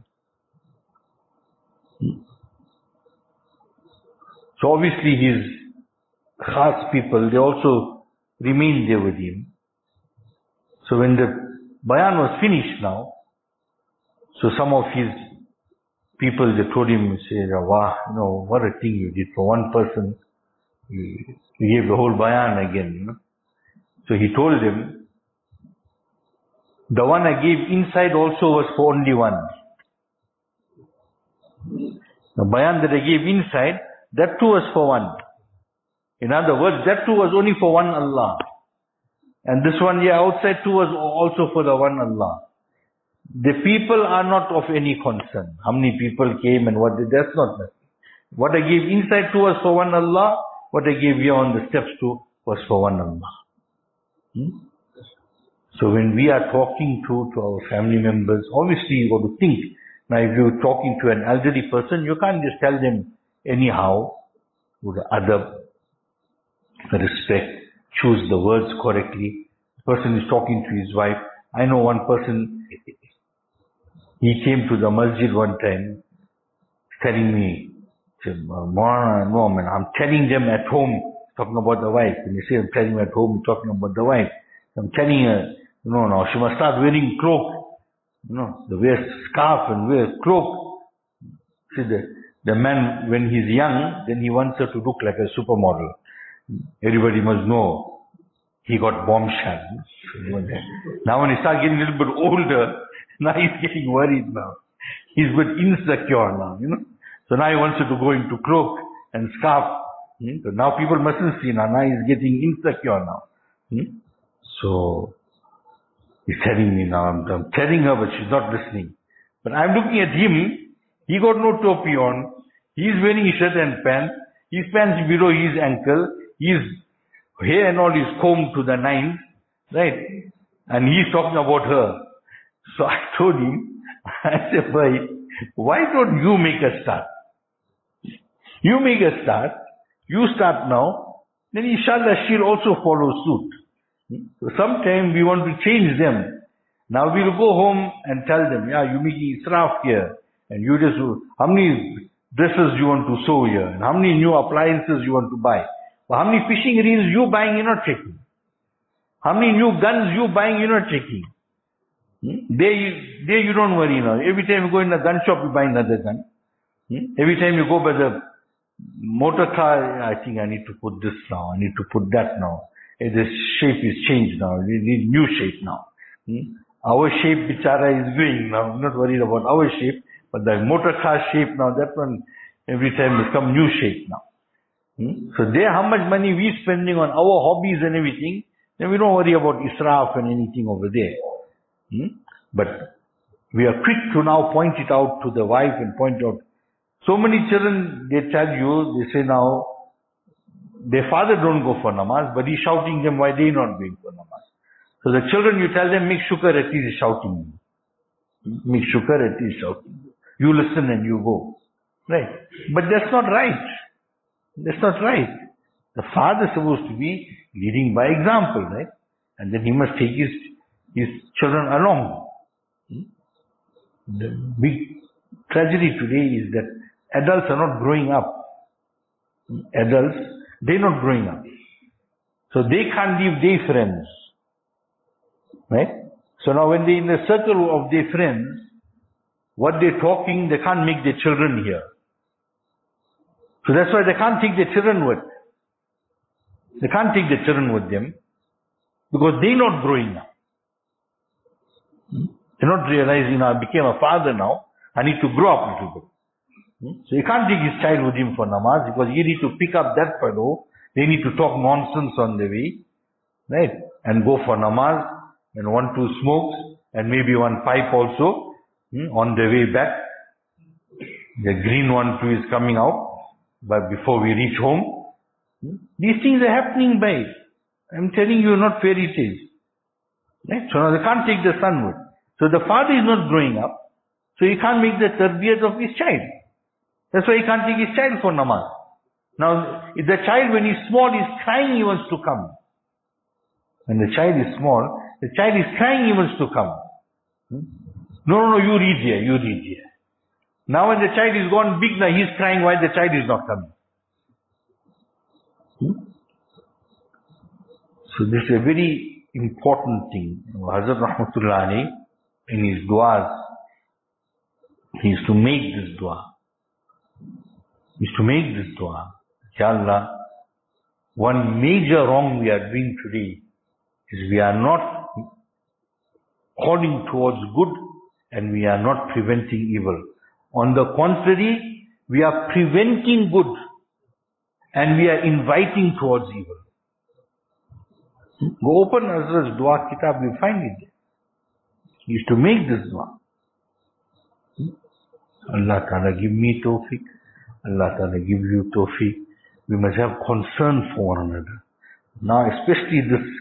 So obviously his khas people, they also remained there with him. So when the bayan was finished now, so some of his people, they told him, say, wow, you know, what a thing you did for one person. You gave the whole bayan again. You know? So he told them, the one I gave inside also was for only one. The bayan that I gave inside, that too was for one. In other words, that too was only for one Allah. And this one here outside too was also for the one Allah. The people are not of any concern. How many people came and what did, that's not that. What I gave inside too was for one Allah. What I gave here on the steps too was for one Allah. So when we are talking to our family members, obviously you got to think. Now if you're talking to an elderly person, you can't just tell them anyhow. With adab, respect, choose the words correctly. The person is talking to his wife. I know one person, he came to the masjid one time, telling me, no man, I'm telling them at home, talking about the wife. When you say I'm telling them at home, talking about the wife. I'm telling her, now she must start wearing cloak. They wear scarf and wear cloak. See, the man, when he's young, then he wants her to look like a supermodel. Everybody must know he got bombshell. Now when he starts getting a little bit older, now he's getting worried now. He's a bit insecure now, So now he wants her to go into cloak and scarf. So now people mustn't see now. Now he's getting insecure now. So he's telling me now, I'm telling her, but she's not listening. But I'm looking at him. He got no topi on. He's wearing his shirt and pants. His pants below his ankle. His hair and all is combed to the nines. Right? And he's talking about her. So I told him, I said, boy, why don't you make a start? You make a start. You start now. Then inshallah she'll also follow suit. So sometime we want to change them. Now we'll go home and tell them, yeah, you're making israf here. And you just, how many dresses you want to sew here? And how many new appliances you want to buy? Well, how many fishing reels you buying, you're not checking. How many new guns you buying, you're not checking. There you don't worry now. Every time you go in a gun shop, you buy another gun. Every time you go by the motor car, I think I need to put this now. I need to put that now. The shape is changed now. We need new shape now. Our shape, bichara, is going now. I'm not worried about our shape. But the motor car shape now, that one, every time become new shape now. So there, how much money we spending on our hobbies and everything, then we don't worry about israf and anything over there. But We are quick to now point it out to the wife and point out. So many children, they tell you, they say now, their father don't go for namaz, but he's shouting them why they not going for namaz. So the children, you tell them, make shukr, at least he's shouting. Make shukr, at least shouting. You listen and you go. Right. But that's not right. That's not right. The father is supposed to be leading by example, right? And then he must take his children along. The big tragedy today is that adults are not growing up. Adults, they're not growing up. So they can't leave their friends. Right? So now when they're in the circle of their friends, what they're talking, they can't make their children hear. So that's why they can't take their children with. They can't take their children with them because they're not growing up. They're not realizing, I became a father now, I need to grow up a little bit. So you can't take his child with him for namaz because you need to pick up that fellow. They need to talk nonsense on the way, right? And go for namaz and 1-2 smokes and maybe 1 pipe also on the way back. The green one too is coming out. But before we reach home, these things are happening by, I'm telling you, not fairy tales. Right? So now they can't take the son with. So the father is not growing up, so he can't make the tarbiyat of his child. That's why he can't take his child for namaz. Now, if the child, when he's small, is crying, he wants to come. When the child is small, the child is crying, he wants to come. No, you read here, you read here. Now when the child is gone big, now he's crying why the child is not coming. So this is a very important thing. Hazrat Rahmatullah Ali, in his du'as, he used to make this dua. He used to make this dua. Ya Allah, one major wrong we are doing today is we are not calling towards good and we are not preventing evil. On the contrary, we are preventing good and we are inviting towards evil. Go open Hazrat's dua kitab, you find it there. He used to make this dua. Allah Ta'ala give me tawfiq. Allah Ta'ala give you tawfiq. We must have concern for one another. Now, especially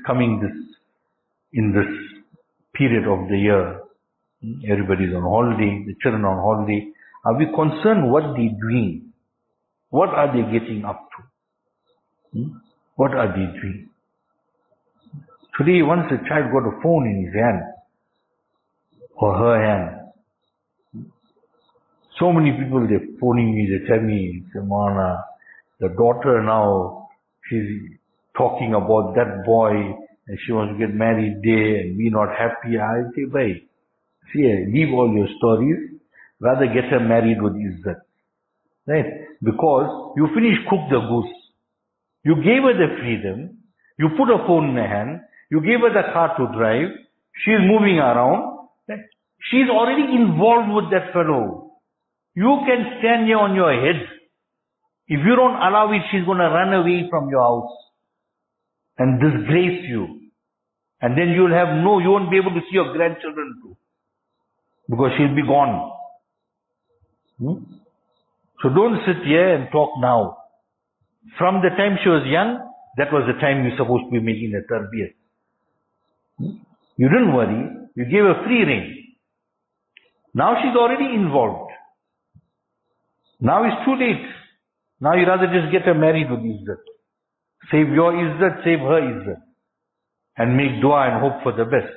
in this period of the year, everybody's on holiday, the children on holiday. Are we concerned what they're doing? What are they getting up to? What are they doing? Today, once a child got a phone in his hand, or her hand, so many people, they're phoning me, they tell me, Samana, the daughter now, she's talking about that boy, and she wants to get married there, and we're not happy. I say, bhai, see, leave all your stories, rather get her married with Izzat. Right? Because you cook the goose. You gave her the freedom, you put a phone in her hand, you gave her the car to drive, she's moving around, right? She's already involved with that fellow. You can stand here on your head. If you don't allow it, she's going to run away from your house and disgrace you. And then you won't be able to see your grandchildren too. Because she'll be gone. So don't sit here and talk now. From the time she was young, that was the time you're supposed to be making a tarbiyat. You didn't worry. You gave her free rein. Now she's already involved. Now it's too late. Now you rather just get her married with Izzat. Save your Izzat, save her Izzat. And make dua and hope for the best.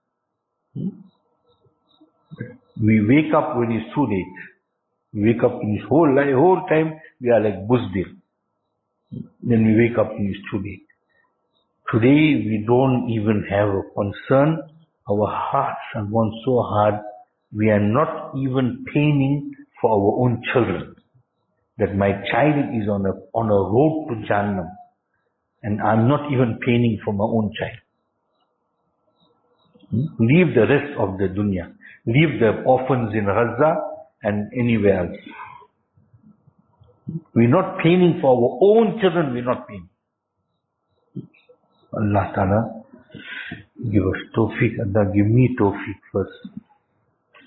We wake up when it's too late. We wake up in his whole time, we are like Buzdir. Then we wake up when it's too late. Today we don't even have a concern. Our hearts are gone so hard, we are not even paining for our own children. That my child is on a road to Jahannam. And I'm not even paining for my own child. Leave the rest of the dunya. Leave the orphans in Gaza and anywhere else. We're not paining for our own children, we're not paining. Allah Ta'ala give us tawfiq. Allah give me tawfiq first.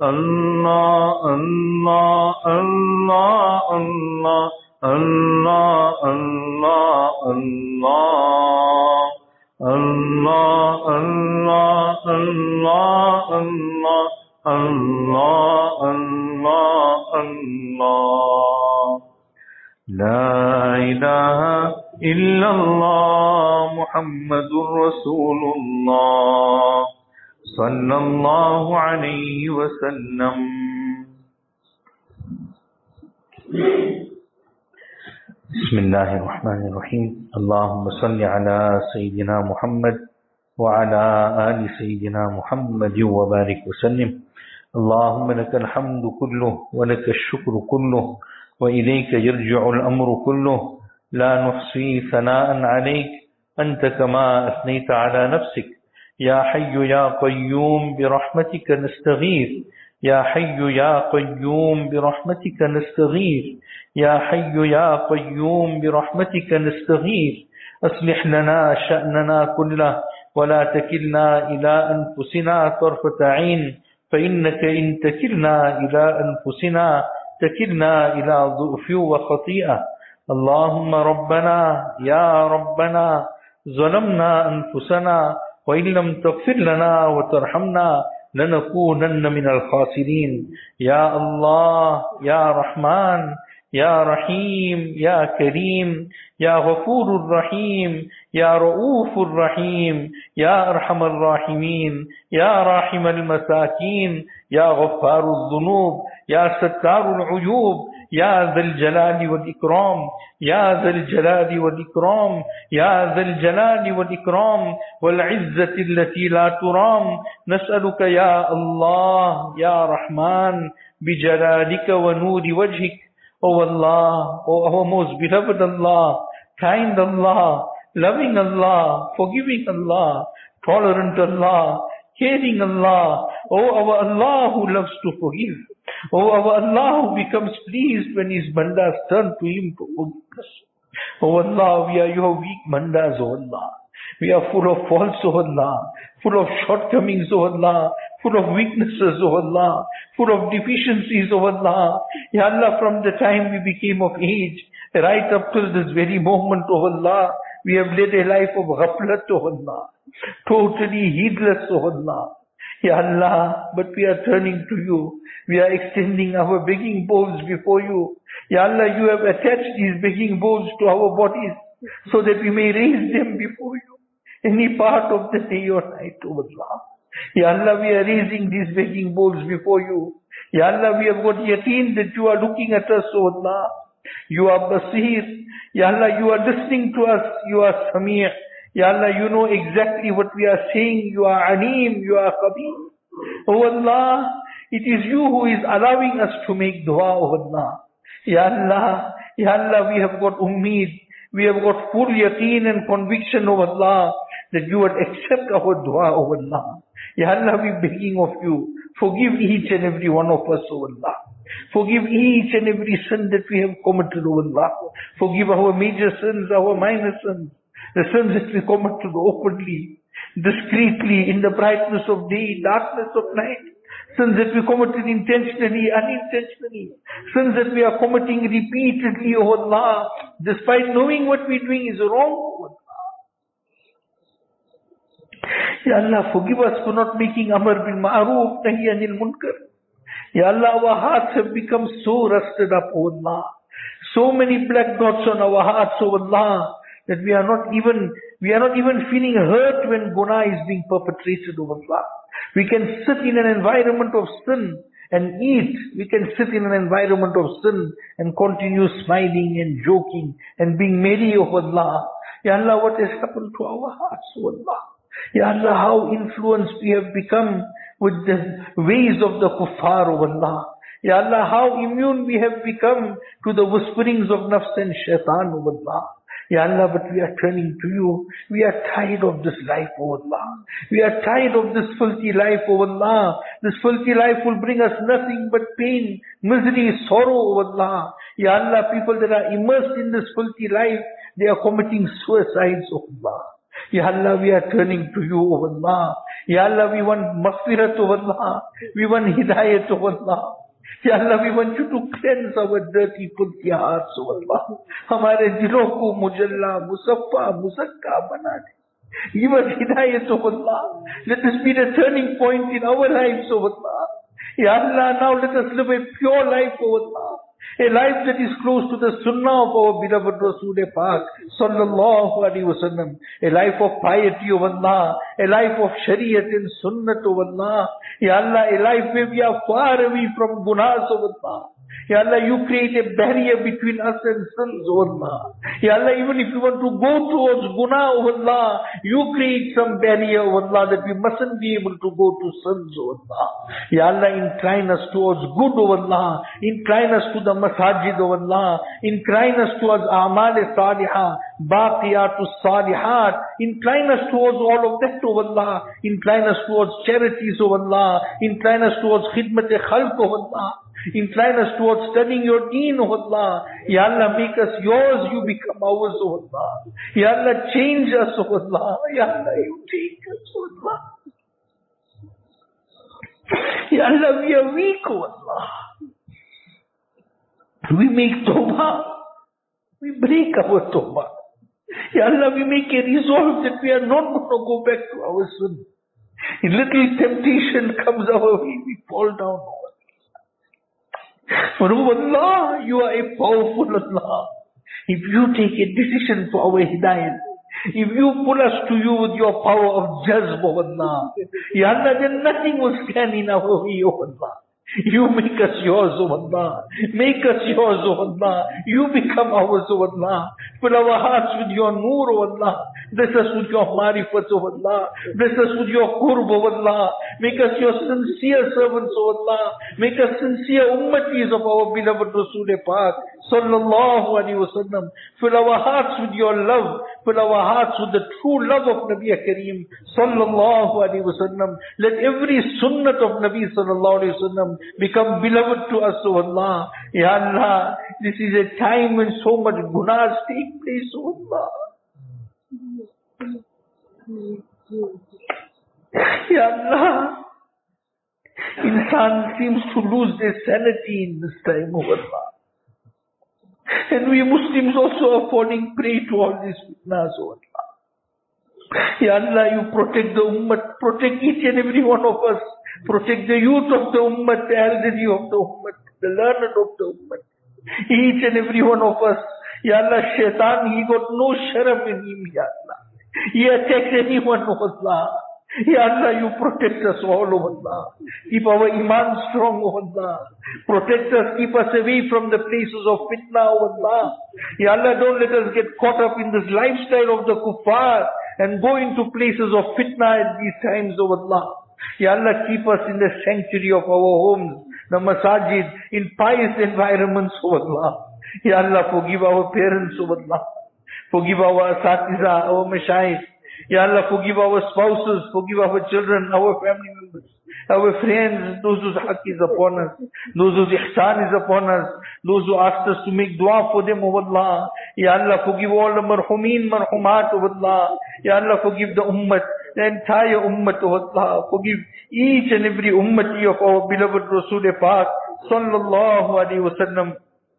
Allah, Allah, Allah, Allah, Allah, Allah, Allah. Allah, Allah, Allah, Allah, Allah, Allah, Allah. La ilaha illallah Muhammadur Rasulullah sallallahu alayhi wa sallam. Bismillahirrahmanirrahim. Allahumma salli ala Sayyidina Muhammad wa ala ali Sayyidina Muhammad wa barik wa sallim. Allahumma lakal hamdu kulluh wa lakal shukru kulluh wa ilayka yarji'ul amru kulluh la nuhsi thana'an alayk anta kama athnayta ala nafsik ya hayyu ya qayyum bi rahmatika nastaghith ya hayyu ya qayyum bi rahmatika nastaghith يا حي يا قيوم برحمتك نستغيث أصلح لنا شأننا كله ولا تكلنا إلى أنفسنا طرفة عين فإنك إن تكلنا إلى أنفسنا تكلنا إلى ضعف وخطيئة اللهم ربنا يا ربنا ظلمنا أنفسنا وإن لم تغفر لنا وترحمنا لنكونن من الخاسرين يا الله يا رحمن يا رحيم يا كريم يا غفور رحيم يا رؤوف رحيم يا أرحم الراحمين يا راحم المساكين يا غفار الذنوب يا ستار العيوب يا ذا الجلال والإكرام يا ذا الجلال والإكرام يا ذا الجلال والإكرام والعزة التي لا ترام نسألك يا الله يا رحمن بجلالك ونور وجهك O Allah, O our most beloved Allah, kind Allah, loving Allah, forgiving Allah, tolerant Allah, caring Allah, O our Allah who loves to forgive, O our Allah who becomes pleased when his bandas turn to him for forgiveness. O Allah, we are your weak bandas, O Allah. We are full of faults, O Allah, full of shortcomings, O Allah, full of weaknesses, O Allah, full of deficiencies, O Allah. Ya Allah, from the time we became of age, right up till this very moment, O Allah, we have led a life of ghaflat, O Allah, totally heedless, O Allah. Ya Allah, but we are turning to you. We are extending our begging bowls before you. Ya Allah, you have attached these begging bowls to our bodies so that we may raise them before you any part of the day or night, O Allah. Ya Allah, we are raising these begging bowls before you. Ya Allah, we have got yaqeen that you are looking at us, O Allah. You are Basir. Ya Allah, you are listening to us. You are Samir. Ya Allah, you know exactly what we are saying. You are Alim. You are Khabir. O Allah, it is you who is allowing us to make dua, O Allah. Ya Allah, we have got ummeed. We have got full yaqeen and conviction, O Allah, that you would accept our dua, O Allah. Ya Allah, we are begging of you, forgive each and every one of us, O Allah. Forgive each and every sin that we have committed, O Allah. Forgive our major sins, our minor sins, the sins that we committed openly, discreetly, in the brightness of day, darkness of night, sins that we committed intentionally, unintentionally, sins that we are committing repeatedly, O Allah, despite knowing what we are doing is wrong, O Allah. Ya Allah, forgive us for not making Amr bil Ma'ruf, Nahi Anil Munkar. Ya Allah, our hearts have become so rusted up, O Allah. So many black dots on our hearts, O Allah, that we are not even feeling hurt when guna is being perpetrated, O Allah. We can sit in an environment of sin and eat. We can sit in an environment of sin and continue smiling and joking and being merry, O Allah. Ya Allah, what has happened to our hearts, O Allah? Ya Allah, how influenced we have become with the ways of the kuffar, O Allah. Ya Allah, how immune we have become to the whisperings of nafs and shaitan, O Allah. Ya Allah, but we are turning to you. We are tired of this life, O Allah. We are tired of this filthy life, O Allah. This filthy life will bring us nothing but pain, misery, sorrow, O Allah. Ya Allah, people that are immersed in this filthy life, they are committing suicides, O Allah. Ya Allah, we are turning to you, O Allah. Ya Allah, we want maghfirat of Allah. We want hidayat of Allah. Ya Allah, we want you to cleanse our dirty, filthy hearts, O Allah. हमारे दिलों को मुजल्ला, मुसफ़ा, मुज़क्का बना दे. Give us hidayat, O Allah. Let this be the turning point in our lives, O Allah. Ya Allah, now let us live a pure life, O Allah. A life that is close to the sunnah of our beloved Rasul Pak, sallallahu alaihi wasallam. A life of piety, O Allah. A life of shariat and sunnat, O Allah. Ya Allah, a life where we are far away from gunas, O Allah. Ya Allah, you create a barrier between us and sins, O Allah. Ya Allah, even if we want to go towards guna, O Allah, you create some barrier, O Allah, that we mustn't be able to go to sins, O Allah. Ya Allah, incline us towards good, O Allah. Incline us to the masajid, O Allah. Incline us towards a'mal-e-salihah, baqiyatu-salihat. Incline us towards all of that, O Allah. Incline us towards charities, O Allah. Incline us towards khidmat-e-khalq, O Allah. Incline us towards studying your deen, O Allah. Ya Allah, make us yours, you become ours, O Allah. Ya Allah, change us, O Allah. Ya Allah, you take us, O Allah. Ya Allah, we are weak, O Allah. We make tawbah. We break our tawbah. Ya Allah, we make a resolve that we are not going to go back to our sin. A little temptation comes our way, we fall down. But oh Allah, you are a powerful Allah. If you take a decision for our hidayah, if you pull us to you with your power of jazb, O Allah, Ya Allah, then nothing will stand in our way, O Allah. You make us yours, O Allah. Make us yours, O Allah. You become ours, O Allah. Fill our hearts with your noor, O Allah. Bless us with your marifat, O Allah. Bless us with your qurb, O Allah. Make us your sincere servants, O Allah. Make us sincere ummatis of our beloved Rasul Pak, sallallahu alaihi wasallam. Fill our hearts with your love. Fill our hearts with the true love of Nabi Kareem, sallallahu alaihi wasallam. Let every sunnat of Nabi sallallahu alaihi wasallam become beloved to us, O Allah. Ya Allah, this is a time when so much gunas take place, O Allah. Ya Allah, insan seems to lose their sanity in this time, O Allah. And we Muslims also are falling prey to all these fitnas, O Allah. Ya Allah, you protect the ummah, protect each and every one of us. Protect the youth of the ummah, the elderly of the ummah, the learned of the ummah. Each and every one of us. Ya Allah, shaitan, he got no sharaf in him, Ya Allah. He attacks anyone, O Allah. Ya Allah, you protect us all, O Allah. Keep our iman strong, O Allah. Protect us, keep us away from the places of fitna, O Allah. Ya Allah, don't let us get caught up in this lifestyle of the kuffar and go into places of fitna at these times, O Allah. Ya Allah, keep us in the sanctuary of our homes, the masajid, in pious environments, O Allah. Ya Allah, forgive our parents, O Allah. Forgive our asatiza, our mashayikh. Ya Allah, forgive our spouses, forgive our children, our family members, our friends, those whose haqq is upon us, those whose ihsan is upon us, those who asked us to make dua for them, O Allah. Ya Allah, forgive all the marhumin, marhumat, O Allah. Ya Allah, forgive the ummah, the entire ummah, O Allah. Forgive each and every ummati of our beloved Rasul Pak, sallallahu alaihi wasallam.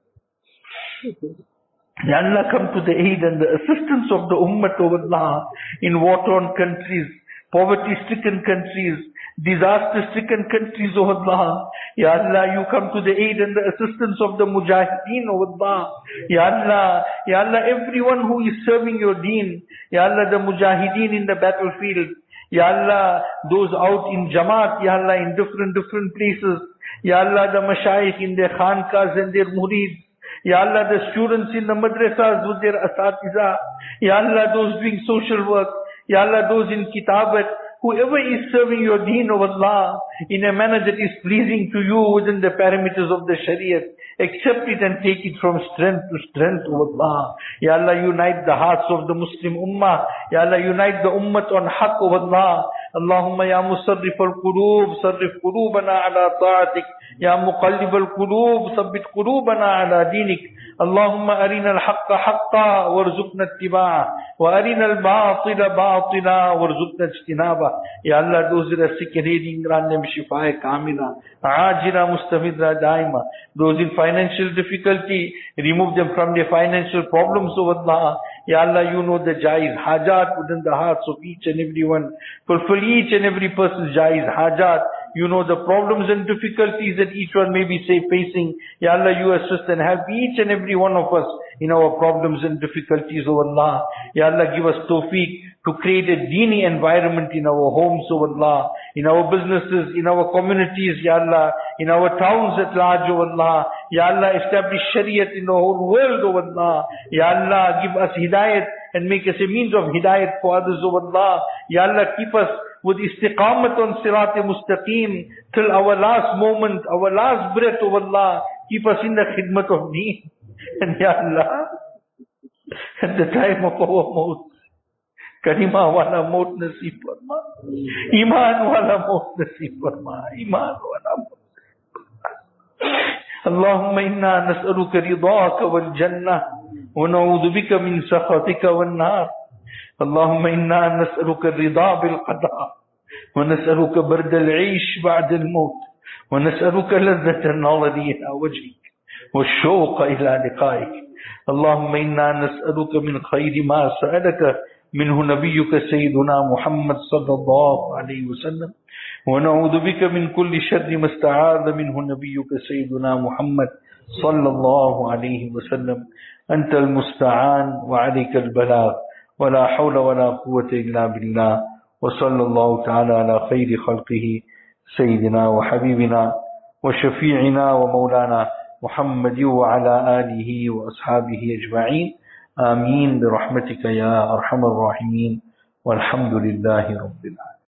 Ya Allah, come to the aid and the assistance of the ummah, O Allah, in war-torn countries, poverty-stricken countries, disaster-stricken countries, O Allah. Ya Allah, you come to the aid and the assistance of the mujahideen, O Allah. Ya Allah, everyone who is serving your deen, Ya Allah, the mujahideen in the battlefield, Ya Allah, those out in Jamaat, Ya Allah, in different places, Ya Allah, the mashayikh in their khankas and their murids, Ya Allah, the students in the madrasas with their asatiza, Ya Allah, those doing social work, Ya Allah, those in kitabat, whoever is serving your deen, O Allah, in a manner that is pleasing to you within the parameters of the Shariat, accept it and take it from strength to strength, O Allah. Ya Allah, unite the hearts of the Muslim Ummah. Ya Allah, unite the Ummah on haqq, O Allah. اللهم يا مصرف القلوب صرف قلوبنا على طاعتك، يا مقلب القلوب ثبت قلوبنا على دينك. اللهم أرنا الحق حقا وارزقنا اتباعه، وأرنا الباطل باطلا وارزقنا اجتنابه. Ya Allah, those that are sick and needing grant them shifa kamila, ajila mustamidra daima. Those in financial difficulty, remove them from their financial problems, O Allah. Ya Allah, you know the jaiz hajat within the hearts of each and every one. Fulfill each and every person's jaiz hajat. You know the problems and difficulties that each one may be facing. Ya Allah, you assist and help each and every one of us in our problems and difficulties, O Allah. Ya Allah, give us tawfiq to create a deeni environment in our homes, O Allah, in our businesses, in our communities, Ya Allah, in our towns at large, O Allah. Ya Allah, establish Shariat in the whole world, O Allah. Ya Allah, give us hidayat and make us a means of hidayat for others, O Allah. Ya Allah, keep us with istiqamat on sirat-e-mustaqim till our last moment, our last breath, O Allah. Keep us in the khidmat of deen. And Ya Allah, at the time of our maut, करीमा वाला मौत नसीब फरमा, ईमान वाला मौत नसीब फरमा, ईमान वाला मौत. اللهم إنا نسألك رضاك والجنة ونعوذ بك من سخطك والنار. اللهم إنا نسألك الرضا بالقضاء ونسألك برد العيش بعد الموت ونسألك لذة النظر إلى وجهك والشوق إلى لقائك. اللهم إنا نسألك من خير ما سألك منه نبيك سيدنا محمد صلى الله عليه وسلم ونعوذ بك من كل شر ما استعاذ منه نبيك سيدنا محمد صلى الله عليه وسلم. أنت المستعان وعليك البلاغ ولا حول ولا قوة إلا بالله. وصلى الله تعالى على خير خلقه سيدنا وحبيبنا وشفيعنا ومولانا محمد وعلى آله وأصحابه أجمعين. آمين برحمتك يا أرحم الراحمين والحمد لله رب العالمين.